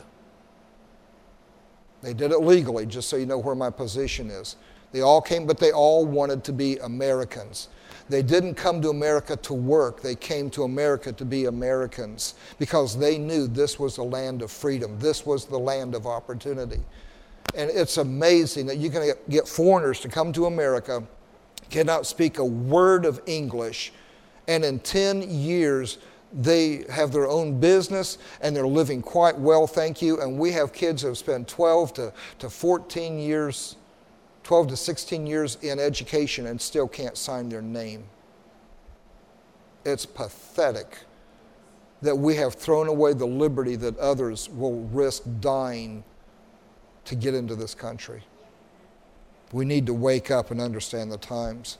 They did it legally, just so you know where my position is. They all came, but they all wanted to be Americans. They didn't come to America to work. They came to America to be Americans because they knew this was the land of freedom. This was the land of opportunity. And it's amazing that you can get foreigners to come to America, cannot speak a word of English, and in ten years they have their own business and they're living quite well, thank you. And we have kids who have spent twelve to fourteen years twelve to sixteen years in education and still can't sign their name. It's pathetic that we have thrown away the liberty that others will risk dying to get into this country. We need to wake up and understand the times.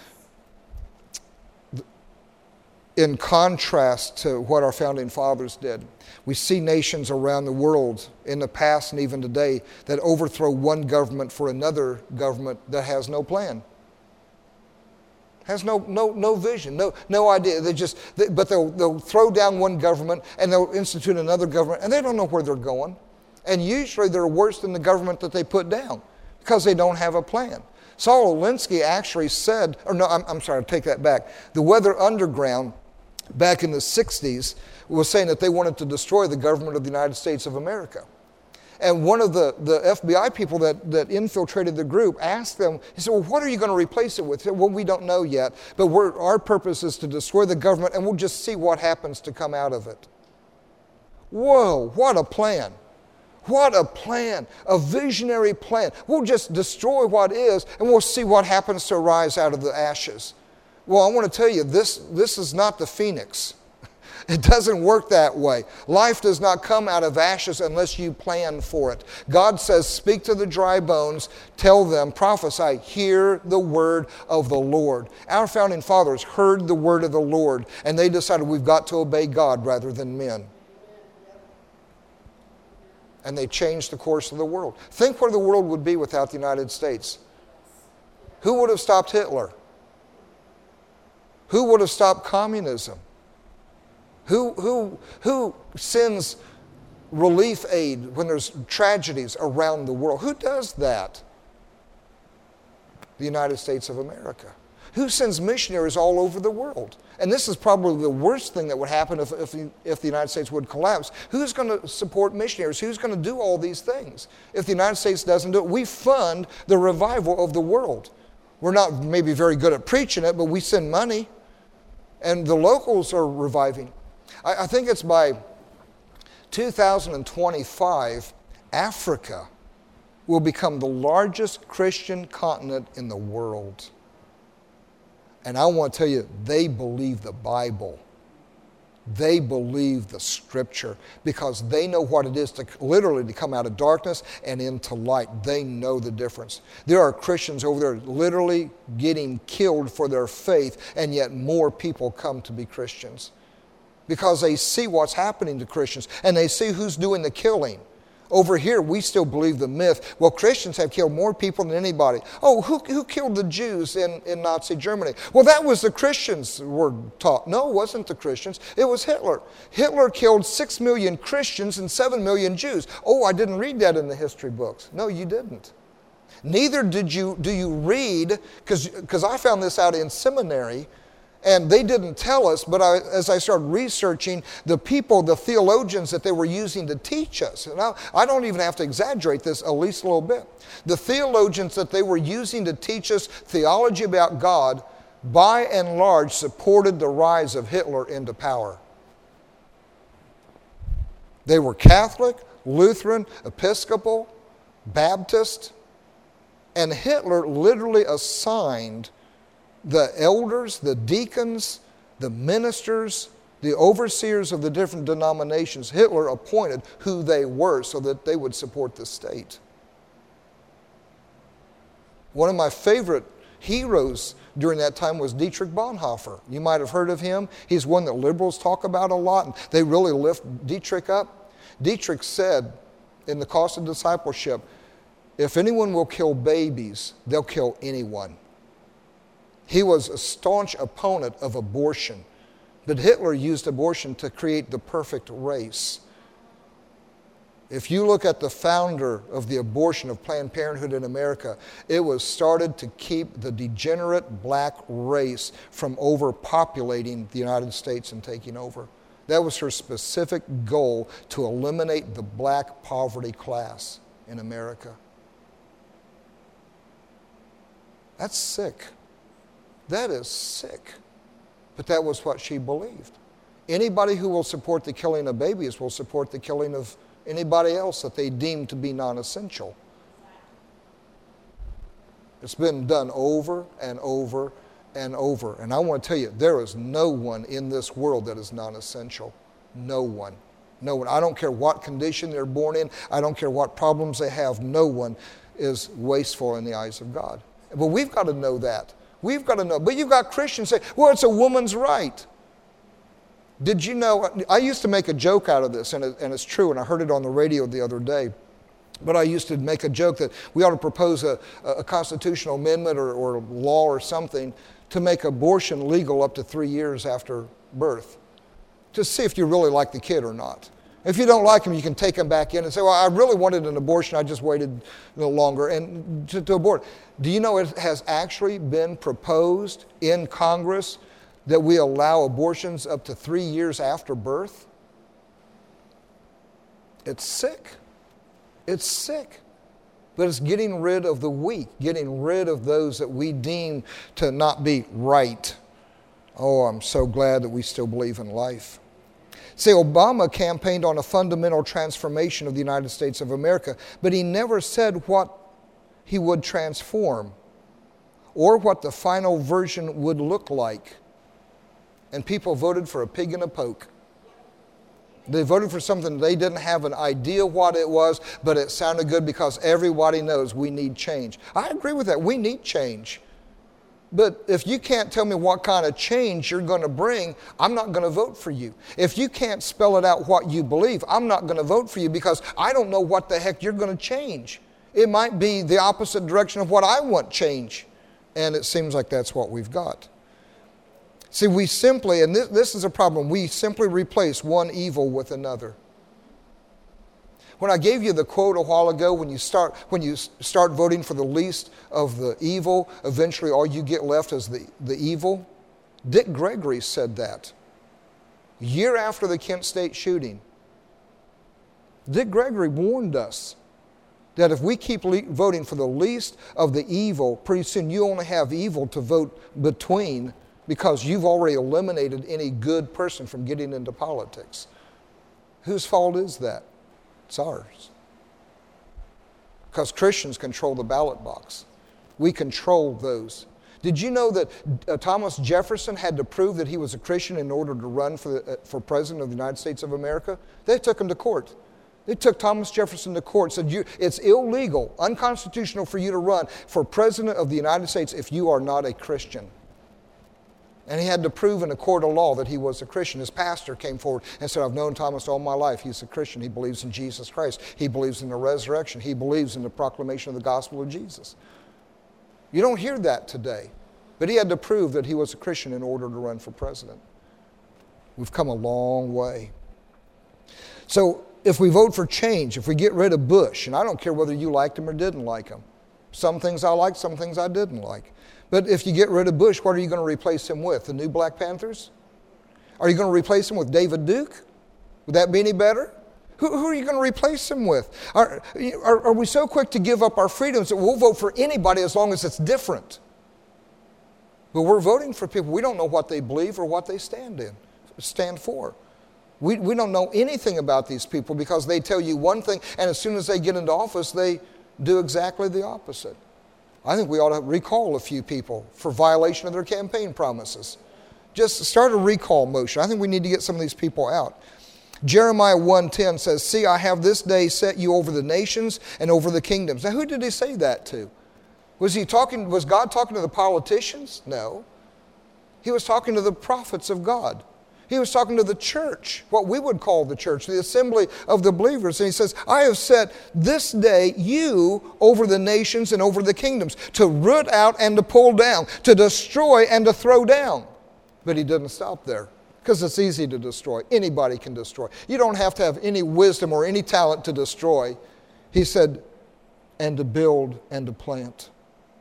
In contrast to what our founding fathers did, we see nations around the world in the past and even today that overthrow one government for another government that has no plan, has no no no vision, no no idea. They just, they, but they'll they'll throw down one government and they'll institute another government, and they don't know where they're going. And usually they're worse than the government that they put down because they don't have a plan. Saul Alinsky actually said, or no, I'm, I'm sorry, I'll take that back. The Weather Underground back in the sixties was saying that they wanted to destroy the government of the United States of America. And one of the, the F B I people that, that infiltrated the group asked them, he said, well, what are you going to replace it with? They said, well, we don't know yet, but we're, our purpose is to destroy the government and we'll just see what happens to come out of it. Whoa, what a plan. What a plan, a visionary plan. We'll just destroy what is, and we'll see what happens to arise out of the ashes. Well, I want to tell you, this, this is not the phoenix. It doesn't work that way. Life does not come out of ashes unless you plan for it. God says, speak to the dry bones, tell them, prophesy, hear the word of the Lord. Our founding fathers heard the word of the Lord, and they decided we've got to obey God rather than men. And they changed the course of the world. Think where the world would be without the United States. Who would have stopped Hitler? Who would have stopped communism? Who, who, who sends relief aid when there's tragedies around the world? Who does that? The United States of America. Who sends missionaries all over the world? And this is probably the worst thing that would happen if, if, if the United States would collapse. Who's going to support missionaries? Who's going to do all these things? If the United States doesn't do it, we fund the revival of the world. We're not maybe very good at preaching it, but we send money. And the locals are reviving. I, I think it's by two thousand twenty-five, Africa will become the largest Christian continent in the world. And I want to tell you, they believe the Bible. They believe the Scripture because they know what it is to literally to come out of darkness and into light. They know the difference. There are Christians over there literally getting killed for their faith, and yet more people come to be Christians because they see what's happening to Christians and they see who's doing the killing. Over here, we still believe the myth. Well, Christians have killed more people than anybody. Oh, who, who killed the Jews in, in Nazi Germany? Well, that was the Christians were taught. No, it wasn't the Christians. It was Hitler. Hitler killed six million Christians and seven million Jews. Oh, I didn't read that in the history books. No, you didn't. Neither did you do you read, because I found this out in seminary, and they didn't tell us, but I, as I started researching the people, the theologians that they were using to teach us, and I, I don't even have to exaggerate this at least a little bit. The theologians that they were using to teach us theology about God, by and large, supported the rise of Hitler into power. They were Catholic, Lutheran, Episcopal, Baptist, and Hitler literally assigned the elders, the deacons, the ministers, the overseers of the different denominations. Hitler appointed who they were so that they would support the state. One of my favorite heroes during that time was Dietrich Bonhoeffer. You might have heard of him. He's one that liberals talk about a lot, and they really lift Dietrich up. Dietrich said in The Cost of Discipleship, if anyone will kill babies, they'll kill anyone. He was a staunch opponent of abortion, but Hitler used abortion to create the perfect race. If you look at the founder of the abortion of Planned Parenthood in America, it was started to keep the degenerate black race from overpopulating the United States and taking over. That was her specific goal, to eliminate the black poverty class in America. That's sick. That is sick. But that was what she believed. Anybody who will support the killing of babies will support the killing of anybody else that they deem to be non-essential. It's been done over and over and over. And I want to tell you, there is no one in this world that is non-essential. No one. No one. I don't care what condition they're born in. I don't care what problems they have. No one is wasteful in the eyes of God. But we've got to know that. We've got to know. But you've got Christians say, well, it's a woman's right. Did you know, I used to make a joke out of this, and, it, and it's true, and I heard it on the radio the other day. But I used to make a joke that we ought to propose a, a constitutional amendment or, or law or something to make abortion legal up to three years after birth, to see if you really like the kid or not. If you don't like him, you can take him back in and say, well, I really wanted an abortion, I just waited a little longer and to, to abort. Do you know it has actually been proposed in Congress that we allow abortions up to three years after birth? It's sick. It's sick. But it's getting rid of the weak, getting rid of those that we deem to not be right. Oh, I'm so glad that we still believe in life. See, Obama campaigned on a fundamental transformation of the United States of America, but he never said what he would transform or what the final version would look like. And people voted for a pig in a poke. They voted for something they didn't have an idea what it was, but it sounded good because everybody knows we need change. I agree with that. We need change. But if you can't tell me what kind of change you're going to bring, I'm not going to vote for you. If you can't spell it out what you believe, I'm not going to vote for you because I don't know what the heck you're going to change. It might be the opposite direction of what I want change. And it seems like that's what we've got. See, we simply, and this, this is a problem, we simply replace one evil with another. When I gave you the quote a while ago, when you start when you start voting for the least of the evil, eventually all you get left is the, the evil. Dick Gregory said that. Year after the Kent State shooting. Dick Gregory warned us that if we keep le- voting for the least of the evil, pretty soon you only have evil to vote between because you've already eliminated any good person from getting into politics. Whose fault is that? It's ours. Because Christians control the ballot box. We control those. Did you know that uh, Thomas Jefferson had to prove that he was a Christian in order to run for, the, uh, for president of the United States of America? They took him to court. They took Thomas Jefferson to court and said, you, it's illegal, unconstitutional for you to run for president of the United States if you are not a Christian. And he had to prove in a court of law that he was a Christian. His pastor came forward and said, I've known Thomas all my life. He's a Christian. He believes in Jesus Christ. He believes in the resurrection. He believes in the proclamation of the gospel of Jesus. You don't hear that today. But he had to prove that he was a Christian in order to run for president. We've come a long way. So if we vote for change, if we get rid of Bush, and I don't care whether you liked him or didn't like him. Some things I liked, some things I didn't like. But if you get rid of Bush, what are you going to replace him with? The new Black Panthers? Are you going to replace him with David Duke? Would that be any better? Who, who are you going to replace him with? Are, are, are we so quick to give up our freedoms that we'll vote for anybody as long as it's different? But we're voting for people. We don't know what they believe or what they stand in, stand for. We, we don't know anything about these people because they tell you one thing, and as soon as they get into office, they do exactly the opposite. I think we ought to recall a few people for violation of their campaign promises. Just start a recall motion. I think we need to get some of these people out. Jeremiah one ten says, see, I have this day set you over the nations and over the kingdoms. Now, who did he say that to? Was he talking, was God talking to the politicians? No. He was talking to the prophets of God. He was talking to the church, what we would call the church, the assembly of the believers. And he says, I have set this day you over the nations and over the kingdoms, to root out and to pull down, to destroy and to throw down. But he didn't stop there, because it's easy to destroy. Anybody can destroy. You don't have to have any wisdom or any talent to destroy. He said, and to build and to plant.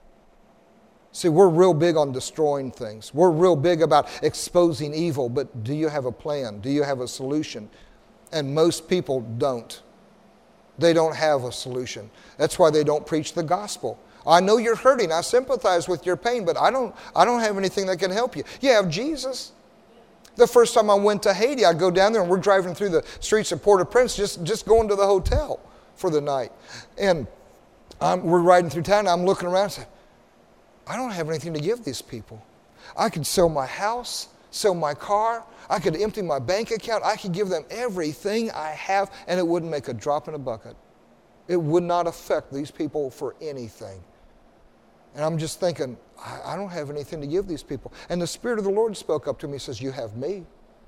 See, we're real big on destroying things. We're real big about exposing evil, but do you have a plan? Do you have a solution? And most people don't. They don't have a solution. That's why they don't preach the gospel. I know you're hurting. I sympathize with your pain, but I don't, I don't have anything that can help you. You have Jesus. The first time I went to Haiti, I'd go down there and we're driving through the streets of Port-au-Prince, just, just going to the hotel for the night. And I'm, we're riding through town, and I'm looking around and saying, I don't have anything to give these people. I could sell my house, sell my car. I could empty my bank account. I could give them everything I have, and it wouldn't make a drop in a bucket. It would not affect these people for anything. And I'm just thinking, I, I don't have anything to give these people. And the Spirit of the Lord spoke up to me and says, you have me.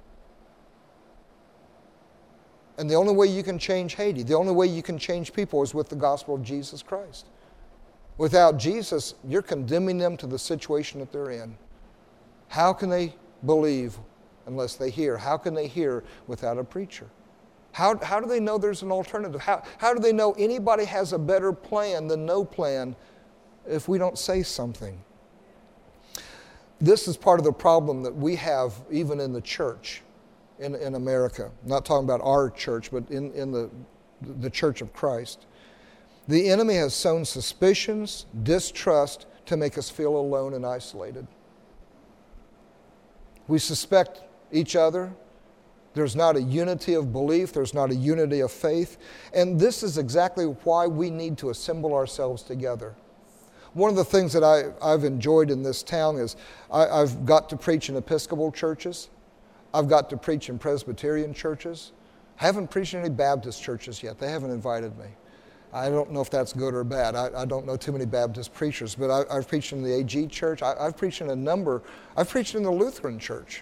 And the only way you can change Haiti, the only way you can change people is with the gospel of Jesus Christ. Without Jesus, you're condemning them to the situation that they're in. How can they believe unless they hear? How can they hear without a preacher? How, how do they know there's an alternative? How, how do they know anybody has a better plan than no plan if we don't say something? This is part of the problem that we have even in the church in, in America. I'm not talking about our church, but in, in the, the church of Christ. The enemy has sown suspicions, distrust to make us feel alone and isolated. We suspect each other. There's not a unity of belief. There's not a unity of faith. And this is exactly why we need to assemble ourselves together. One of the things that I, I've enjoyed in this town is I, I've got to preach in Episcopal churches. I've got to preach in Presbyterian churches. I haven't preached in any Baptist churches yet. They haven't invited me. I don't know if that's good or bad. I, I don't know too many Baptist preachers, but I, I've preached in the A G church. I, I've preached in a number. I've preached in the Lutheran church.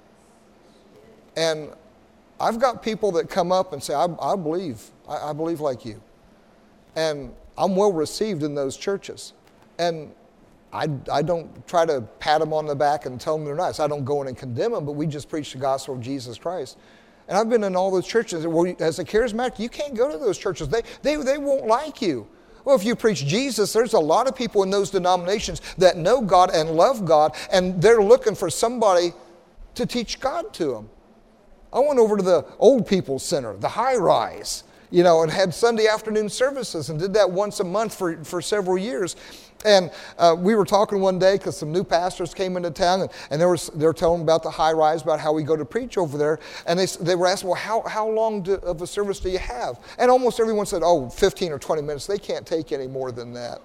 And I've got people that come up and say, I, I believe. I, I believe like you. And I'm well received in those churches. And I, I don't try to pat them on the back and tell them they're nice. I don't go in and condemn them, but we just preach the gospel of Jesus Christ. And I've been in all those churches. Well, as a charismatic, you can't go to those churches. They, they, they won't like you. Well, if you preach Jesus, there's a lot of people in those denominations that know God and love God, and they're looking for somebody to teach God to them. I went over to the Old People's Center, the High Rise, you know, and had Sunday afternoon services and did that once a month for, for several years. And uh, we were talking one day because some new pastors came into town, and, and they were they were telling about the High Rise, about how we go to preach over there. And they they were asking, well, how, how long do, of a service do you have? And almost everyone said, oh, fifteen or twenty minutes. They can't take any more than that.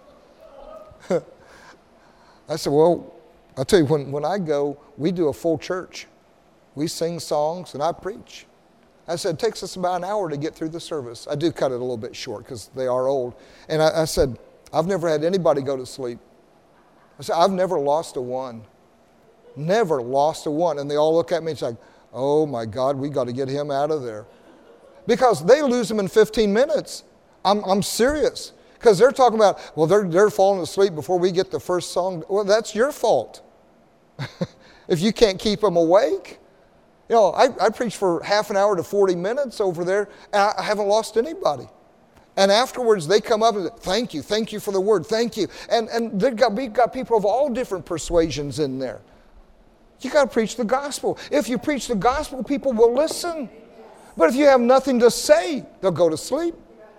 I said, well, I'll tell you, when, when I go, we do a full church. We sing songs, and I preach. I said, it takes us about an hour to get through the service. I do cut it a little bit short because they are old. And I, I said, I've never had anybody go to sleep. I said, I've never lost a one. Never lost a one. And they all look at me and say, oh my God, we got to get him out of there. Because they lose him in fifteen minutes. I'm, I'm serious. Because they're talking about, well, they're, they're falling asleep before we get the first song. Well, that's your fault. If you can't keep them awake. You know, I, I preach for half an hour to forty minutes over there, and I, I haven't lost anybody. And afterwards, they come up and say, thank you, thank you for the word, thank you. And, and they've got, we've got people of all different persuasions in there. You got to preach the gospel. If you preach the gospel, people will listen. But if you have nothing to say, they'll go to sleep.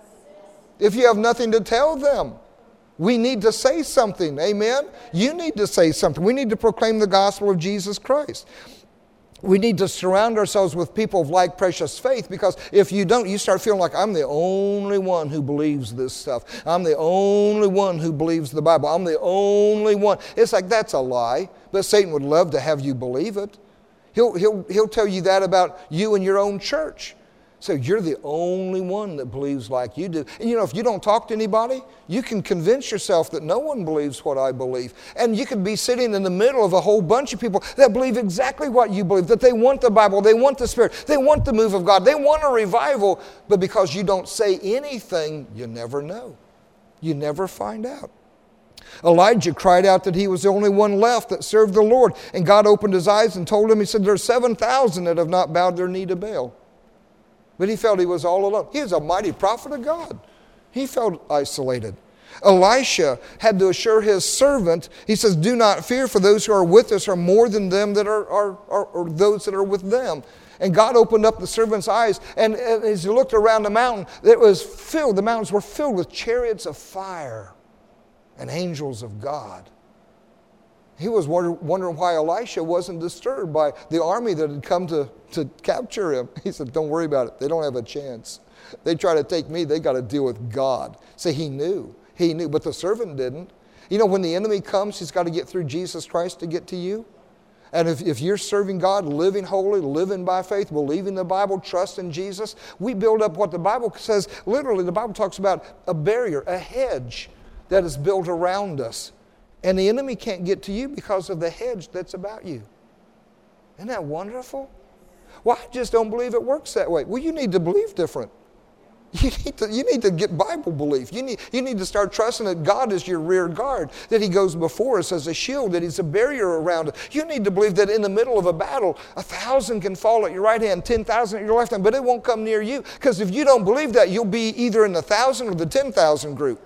If you have nothing to tell them, we need to say something, amen? You need to say something. We need to proclaim the gospel of Jesus Christ. We need to surround ourselves with people of like precious faith, because if you don't, you start feeling like I'm the only one who believes this stuff. I'm the only one who believes the Bible. I'm the only one. It's like, that's a lie, but Satan would love to have you believe it. He'll, he'll, he'll tell you that about you and your own church. So you're the only one that believes like you do. And you know, if you don't talk to anybody, you can convince yourself that no one believes what I believe. And you could be sitting in the middle of a whole bunch of people that believe exactly what you believe, that they want the Bible, they want the Spirit, they want the move of God, they want a revival. But because you don't say anything, you never know. You never find out. Elijah cried out that he was the only one left that served the Lord. And God opened his eyes and told him, he said, there's seven thousand that have not bowed their knee to Baal. But he felt he was all alone. He was a mighty prophet of God. He felt isolated. Elisha had to assure his servant, he says, do not fear, for those who are with us are more than them that are, are, are or those that are with them. And God opened up the servant's eyes, and as he looked around the mountain, it was filled, the mountains were filled with chariots of fire and angels of God. He was wonder, wondering why Elisha wasn't disturbed by the army that had come to, to capture him. He said, don't worry about it. They don't have a chance. They try to take me, they got to deal with God. See, he knew. He knew, but the servant didn't. You know, when the enemy comes, he's got to get through Jesus Christ to get to you. And if, if you're serving God, living holy, living by faith, believing the Bible, trusting Jesus, we build up what the Bible says. Literally, the Bible talks about a barrier, a hedge that is built around us. And the enemy can't get to you because of the hedge that's about you. Isn't that wonderful? Well, I just don't believe it works that way. Well, you need to believe different. You need to, you need to get Bible belief. You need, you need to start trusting that God is your rear guard, that He goes before us as a shield, that He's a barrier around us. You need to believe that in the middle of a battle, a thousand can fall at your right hand, ten thousand at your left hand, but it won't come near you. Because if you don't believe that, you'll be either in the thousand or the ten thousand group.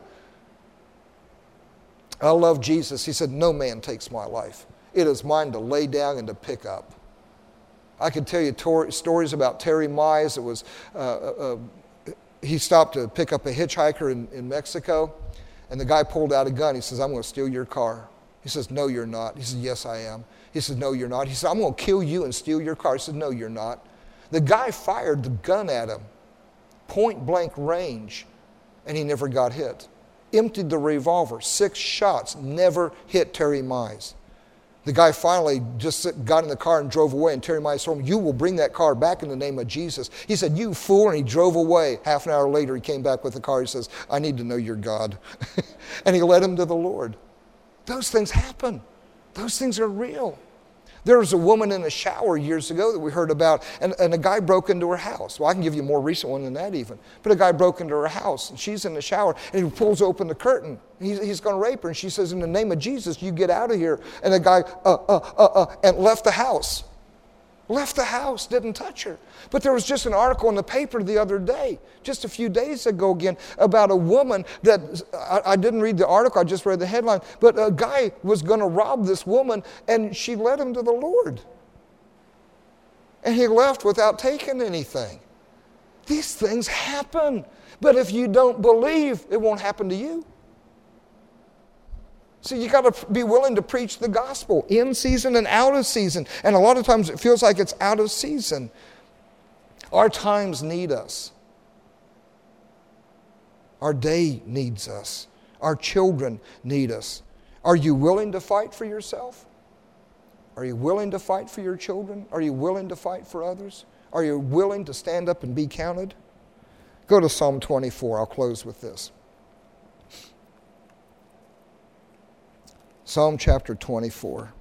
I love Jesus. He said, no man takes my life. It is mine to lay down and to pick up. I could tell you tor- stories about Terry Mize. It was, uh, uh, he stopped to pick up a hitchhiker in, in Mexico, and the guy pulled out a gun. He says, I'm going to steal your car. He says, no, you're not. He says, yes, I am. He says, no, you're not. He said, I'm going to kill you and steal your car. He said, no, you're not. The guy fired the gun at him, point blank range, and he never got hit. Emptied the revolver, six shots, never hit Terry Mize. The guy finally just got in the car and drove away, and Terry Mize told him, you will bring that car back in the name of Jesus. He said, you fool, and he drove away. Half an hour later, he came back with the car. He says, I need to know your God. And he led him to the Lord. Those things happen. Those things are real. There was a woman in a shower years ago that we heard about, and, and a guy broke into her house. Well, I can give you a more recent one than that even. But a guy broke into her house, and she's in the shower, and he pulls open the curtain. He's, he's going to rape her, and she says, in the name of Jesus, you get out of here. And the guy, uh, uh, uh, uh, and left the house. Left the house, didn't touch her. But there was just an article in the paper the other day, just a few days ago again, about a woman that, I, I didn't read the article, I just read the headline, but a guy was going to rob this woman, and she led him to the Lord. And he left without taking anything. These things happen. But if you don't believe, it won't happen to you. So you got to be willing to preach the gospel in season and out of season. And a lot of times it feels like it's out of season. Our times need us. Our day needs us. Our children need us. Are you willing to fight for yourself? Are you willing to fight for your children? Are you willing to fight for others? Are you willing to stand up and be counted? Go to Psalm twenty-four. I'll close with this. Psalm chapter twenty-four.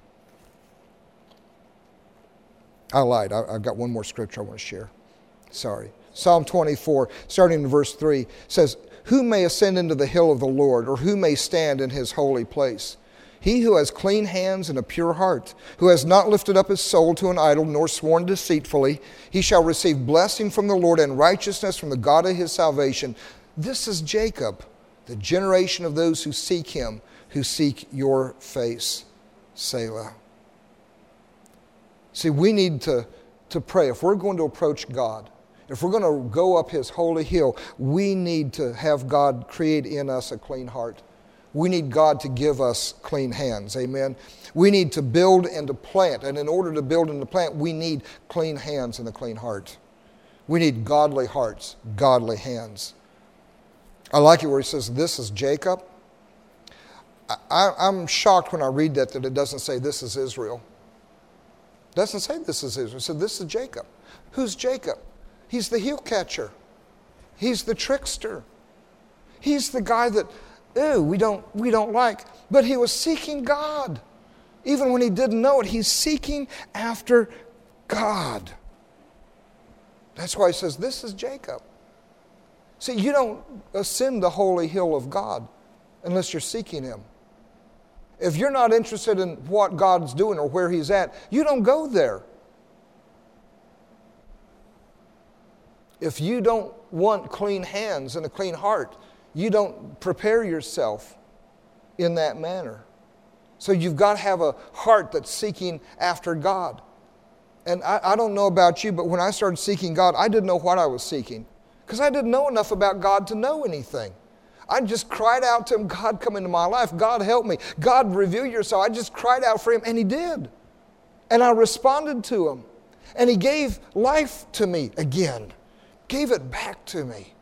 I lied. I, I've got one more scripture I want to share. Sorry. Psalm twenty-four, starting in verse three, says, who may ascend into the hill of the Lord, or who may stand in his holy place? He who has clean hands and a pure heart, who has not lifted up his soul to an idol, nor sworn deceitfully, he shall receive blessing from the Lord and righteousness from the God of his salvation. This is Jacob, the generation of those who seek him, who seek your face. Selah. See, we need to, to pray. If we're going to approach God, if we're going to go up his holy hill, we need to have God create in us a clean heart. We need God to give us clean hands. Amen. We need to build and to plant. And in order to build and to plant, we need clean hands and a clean heart. We need godly hearts, godly hands. I like it where he says, this is Jacob. I, I'm shocked when I read that, that it doesn't say this is Israel. It doesn't say this is Israel. It said this is Jacob. Who's Jacob? He's the heel catcher. He's the trickster. He's the guy that, ew, we don't, we don't like. But he was seeking God. Even when he didn't know it, he's seeking after God. That's why he says this is Jacob. See, you don't ascend the holy hill of God unless you're seeking him. If you're not interested in what God's doing or where he's at, you don't go there. If you don't want clean hands and a clean heart, you don't prepare yourself in that manner. So you've got to have a heart that's seeking after God. And I, I don't know about you, but when I started seeking God, I didn't know what I was seeking. Because I didn't know enough about God to know anything. I just cried out to him, God, come into my life. God, help me. God, reveal yourself. I just cried out for him, and he did. And I responded to him. And he gave life to me again. Gave it back to me.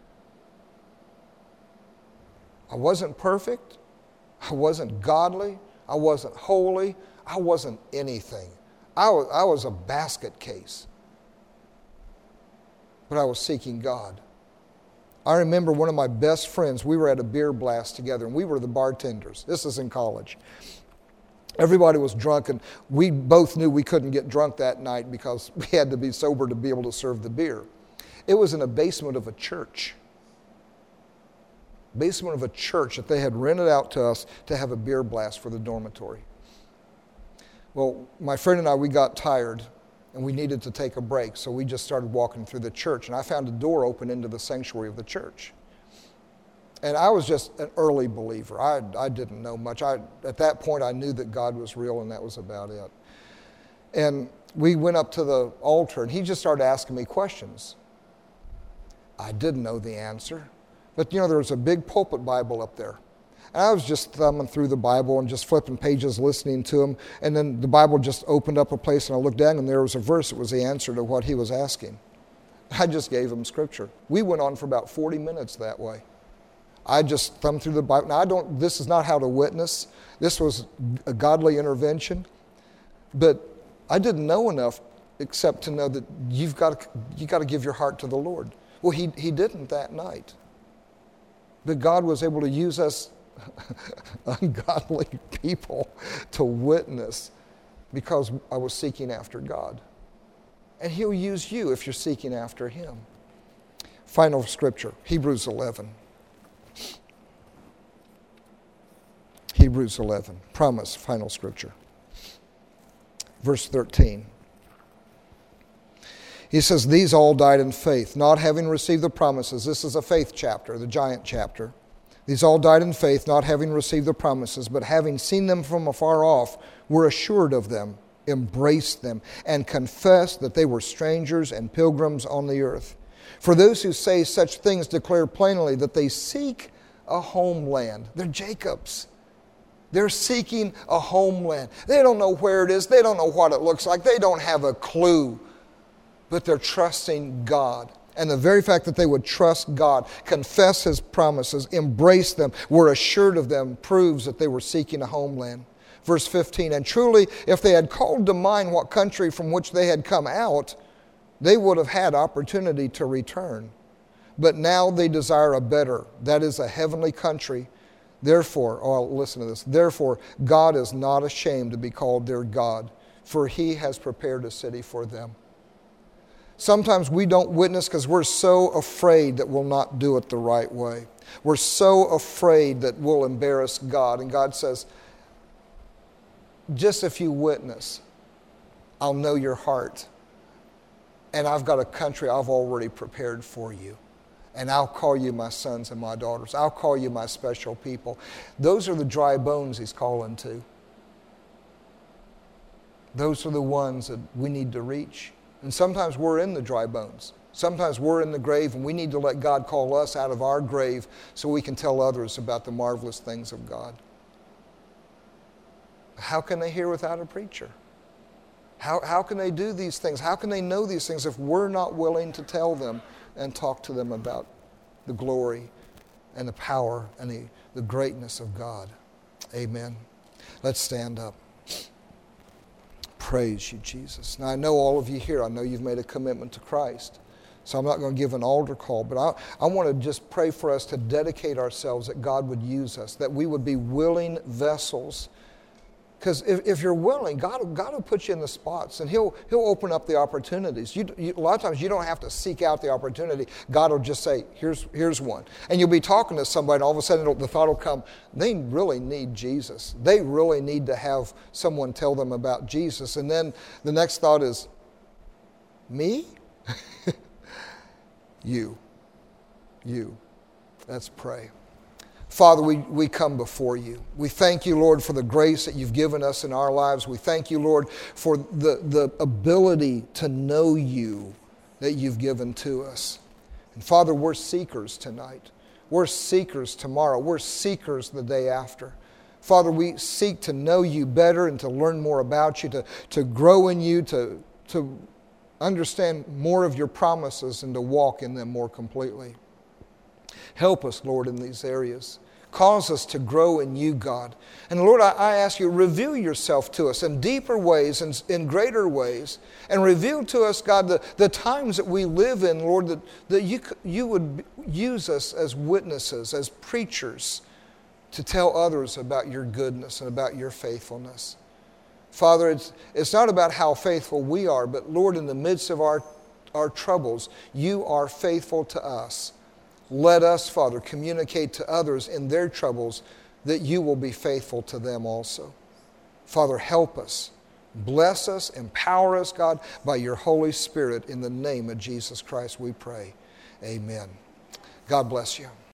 I wasn't perfect. I wasn't godly. I wasn't holy. I wasn't anything. I was, I was a basket case. But I was seeking God. I remember one of my best friends, we were at a beer blast together, and we were the bartenders. This is in college. Everybody was drunk, and we both knew we couldn't get drunk that night because we had to be sober to be able to serve the beer. It was in a basement of a church. Basement of a church that they had rented out to us to have a beer blast for the dormitory. Well, my friend and I, we got tired, and we needed to take a break, so we just started walking through the church, and I found a door open into the sanctuary of the church. And I was just an early believer. I, I didn't know much. I, at that point, I knew that God was real, and that was about it. And we went up to the altar, and he just started asking me questions. I didn't know the answer. But, you know, there was a big pulpit Bible up there. And I was just thumbing through the Bible and just flipping pages, listening to him. And then the Bible just opened up a place, and I looked down, and there was a verse that was the answer to what he was asking. I just gave them scripture. We went on for about forty minutes that way. I just thumbed through the Bible. Now, I don't, this is not how to witness. This was a godly intervention. But I didn't know enough except to know that you've got to, you've got to give your heart to the Lord. Well, he, he didn't that night. But God was able to use us ungodly people to witness because I was seeking after God. And He'll use you if you're seeking after Him. Final scripture, Hebrews eleven. Hebrews eleven, promise, final scripture. Verse thirteen. He says, these all died in faith, not having received the promises. This is a faith chapter, the giant chapter. These all died in faith, not having received the promises, but having seen them from afar off, were assured of them, embraced them, and confessed that they were strangers and pilgrims on the earth. For those who say such things declare plainly that they seek a homeland. They're Jacob's. They're seeking a homeland. They don't know where it is. They don't know what it looks like. They don't have a clue. But they're trusting God. And the very fact that they would trust God, confess His promises, embrace them, were assured of them, proves that they were seeking a homeland. Verse fifteen, and truly, if they had called to mind what country from which they had come out, they would have had opportunity to return. But now they desire a better, that is a heavenly country. Therefore, oh, listen to this, therefore God is not ashamed to be called their God, for He has prepared a city for them. Sometimes we don't witness because we're so afraid that we'll not do it the right way. We're so afraid that we'll embarrass God. And God says, just if you witness, I'll know your heart. And I've got a country I've already prepared for you. And I'll call you my sons and my daughters. I'll call you my special people. Those are the dry bones He's calling to. Those are the ones that we need to reach. And sometimes we're in the dry bones. Sometimes we're in the grave, and we need to let God call us out of our grave so we can tell others about the marvelous things of God. How can they hear without a preacher? How, how can they do these things? How can they know these things if we're not willing to tell them and talk to them about the glory and the power and the, the greatness of God? Amen. Let's stand up. Praise you, Jesus. Now, I know all of you here, I know you've made a commitment to Christ. So I'm not going to give an altar call, but I, I want to just pray for us to dedicate ourselves, that God would use us, that we would be willing vessels. Because if, if you're willing, God, God will put you in the spots, and He'll, he'll open up the opportunities. You, you, a lot of times you don't have to seek out the opportunity. God will just say, here's, here's one. And you'll be talking to somebody, and all of a sudden the thought will come, they really need Jesus. They really need to have someone tell them about Jesus. And then the next thought is, me? you. You. Let's pray. Father, we, we come before you. We thank you, Lord, for the grace that you've given us in our lives. We thank you, Lord, for the, the ability to know you that you've given to us. And Father, we're seekers tonight. We're seekers tomorrow. We're seekers the day after. Father, we seek to know you better and to learn more about you, to, to grow in you, to, to understand more of your promises and to walk in them more completely. Help us, Lord, in these areas. Cause us to grow in you, God. And Lord, I, I ask you, reveal yourself to us in deeper ways and in greater ways. And reveal to us, God, the, the times that we live in, Lord, that, that you, you would use us as witnesses, as preachers, to tell others about your goodness and about your faithfulness. Father, it's, it's not about how faithful we are, but Lord, in the midst of our, our troubles, you are faithful to us. Let us, Father, communicate to others in their troubles that you will be faithful to them also. Father, help us. Bless us, empower us, God, by your Holy Spirit. In the name of Jesus Christ we pray. Amen. God bless you.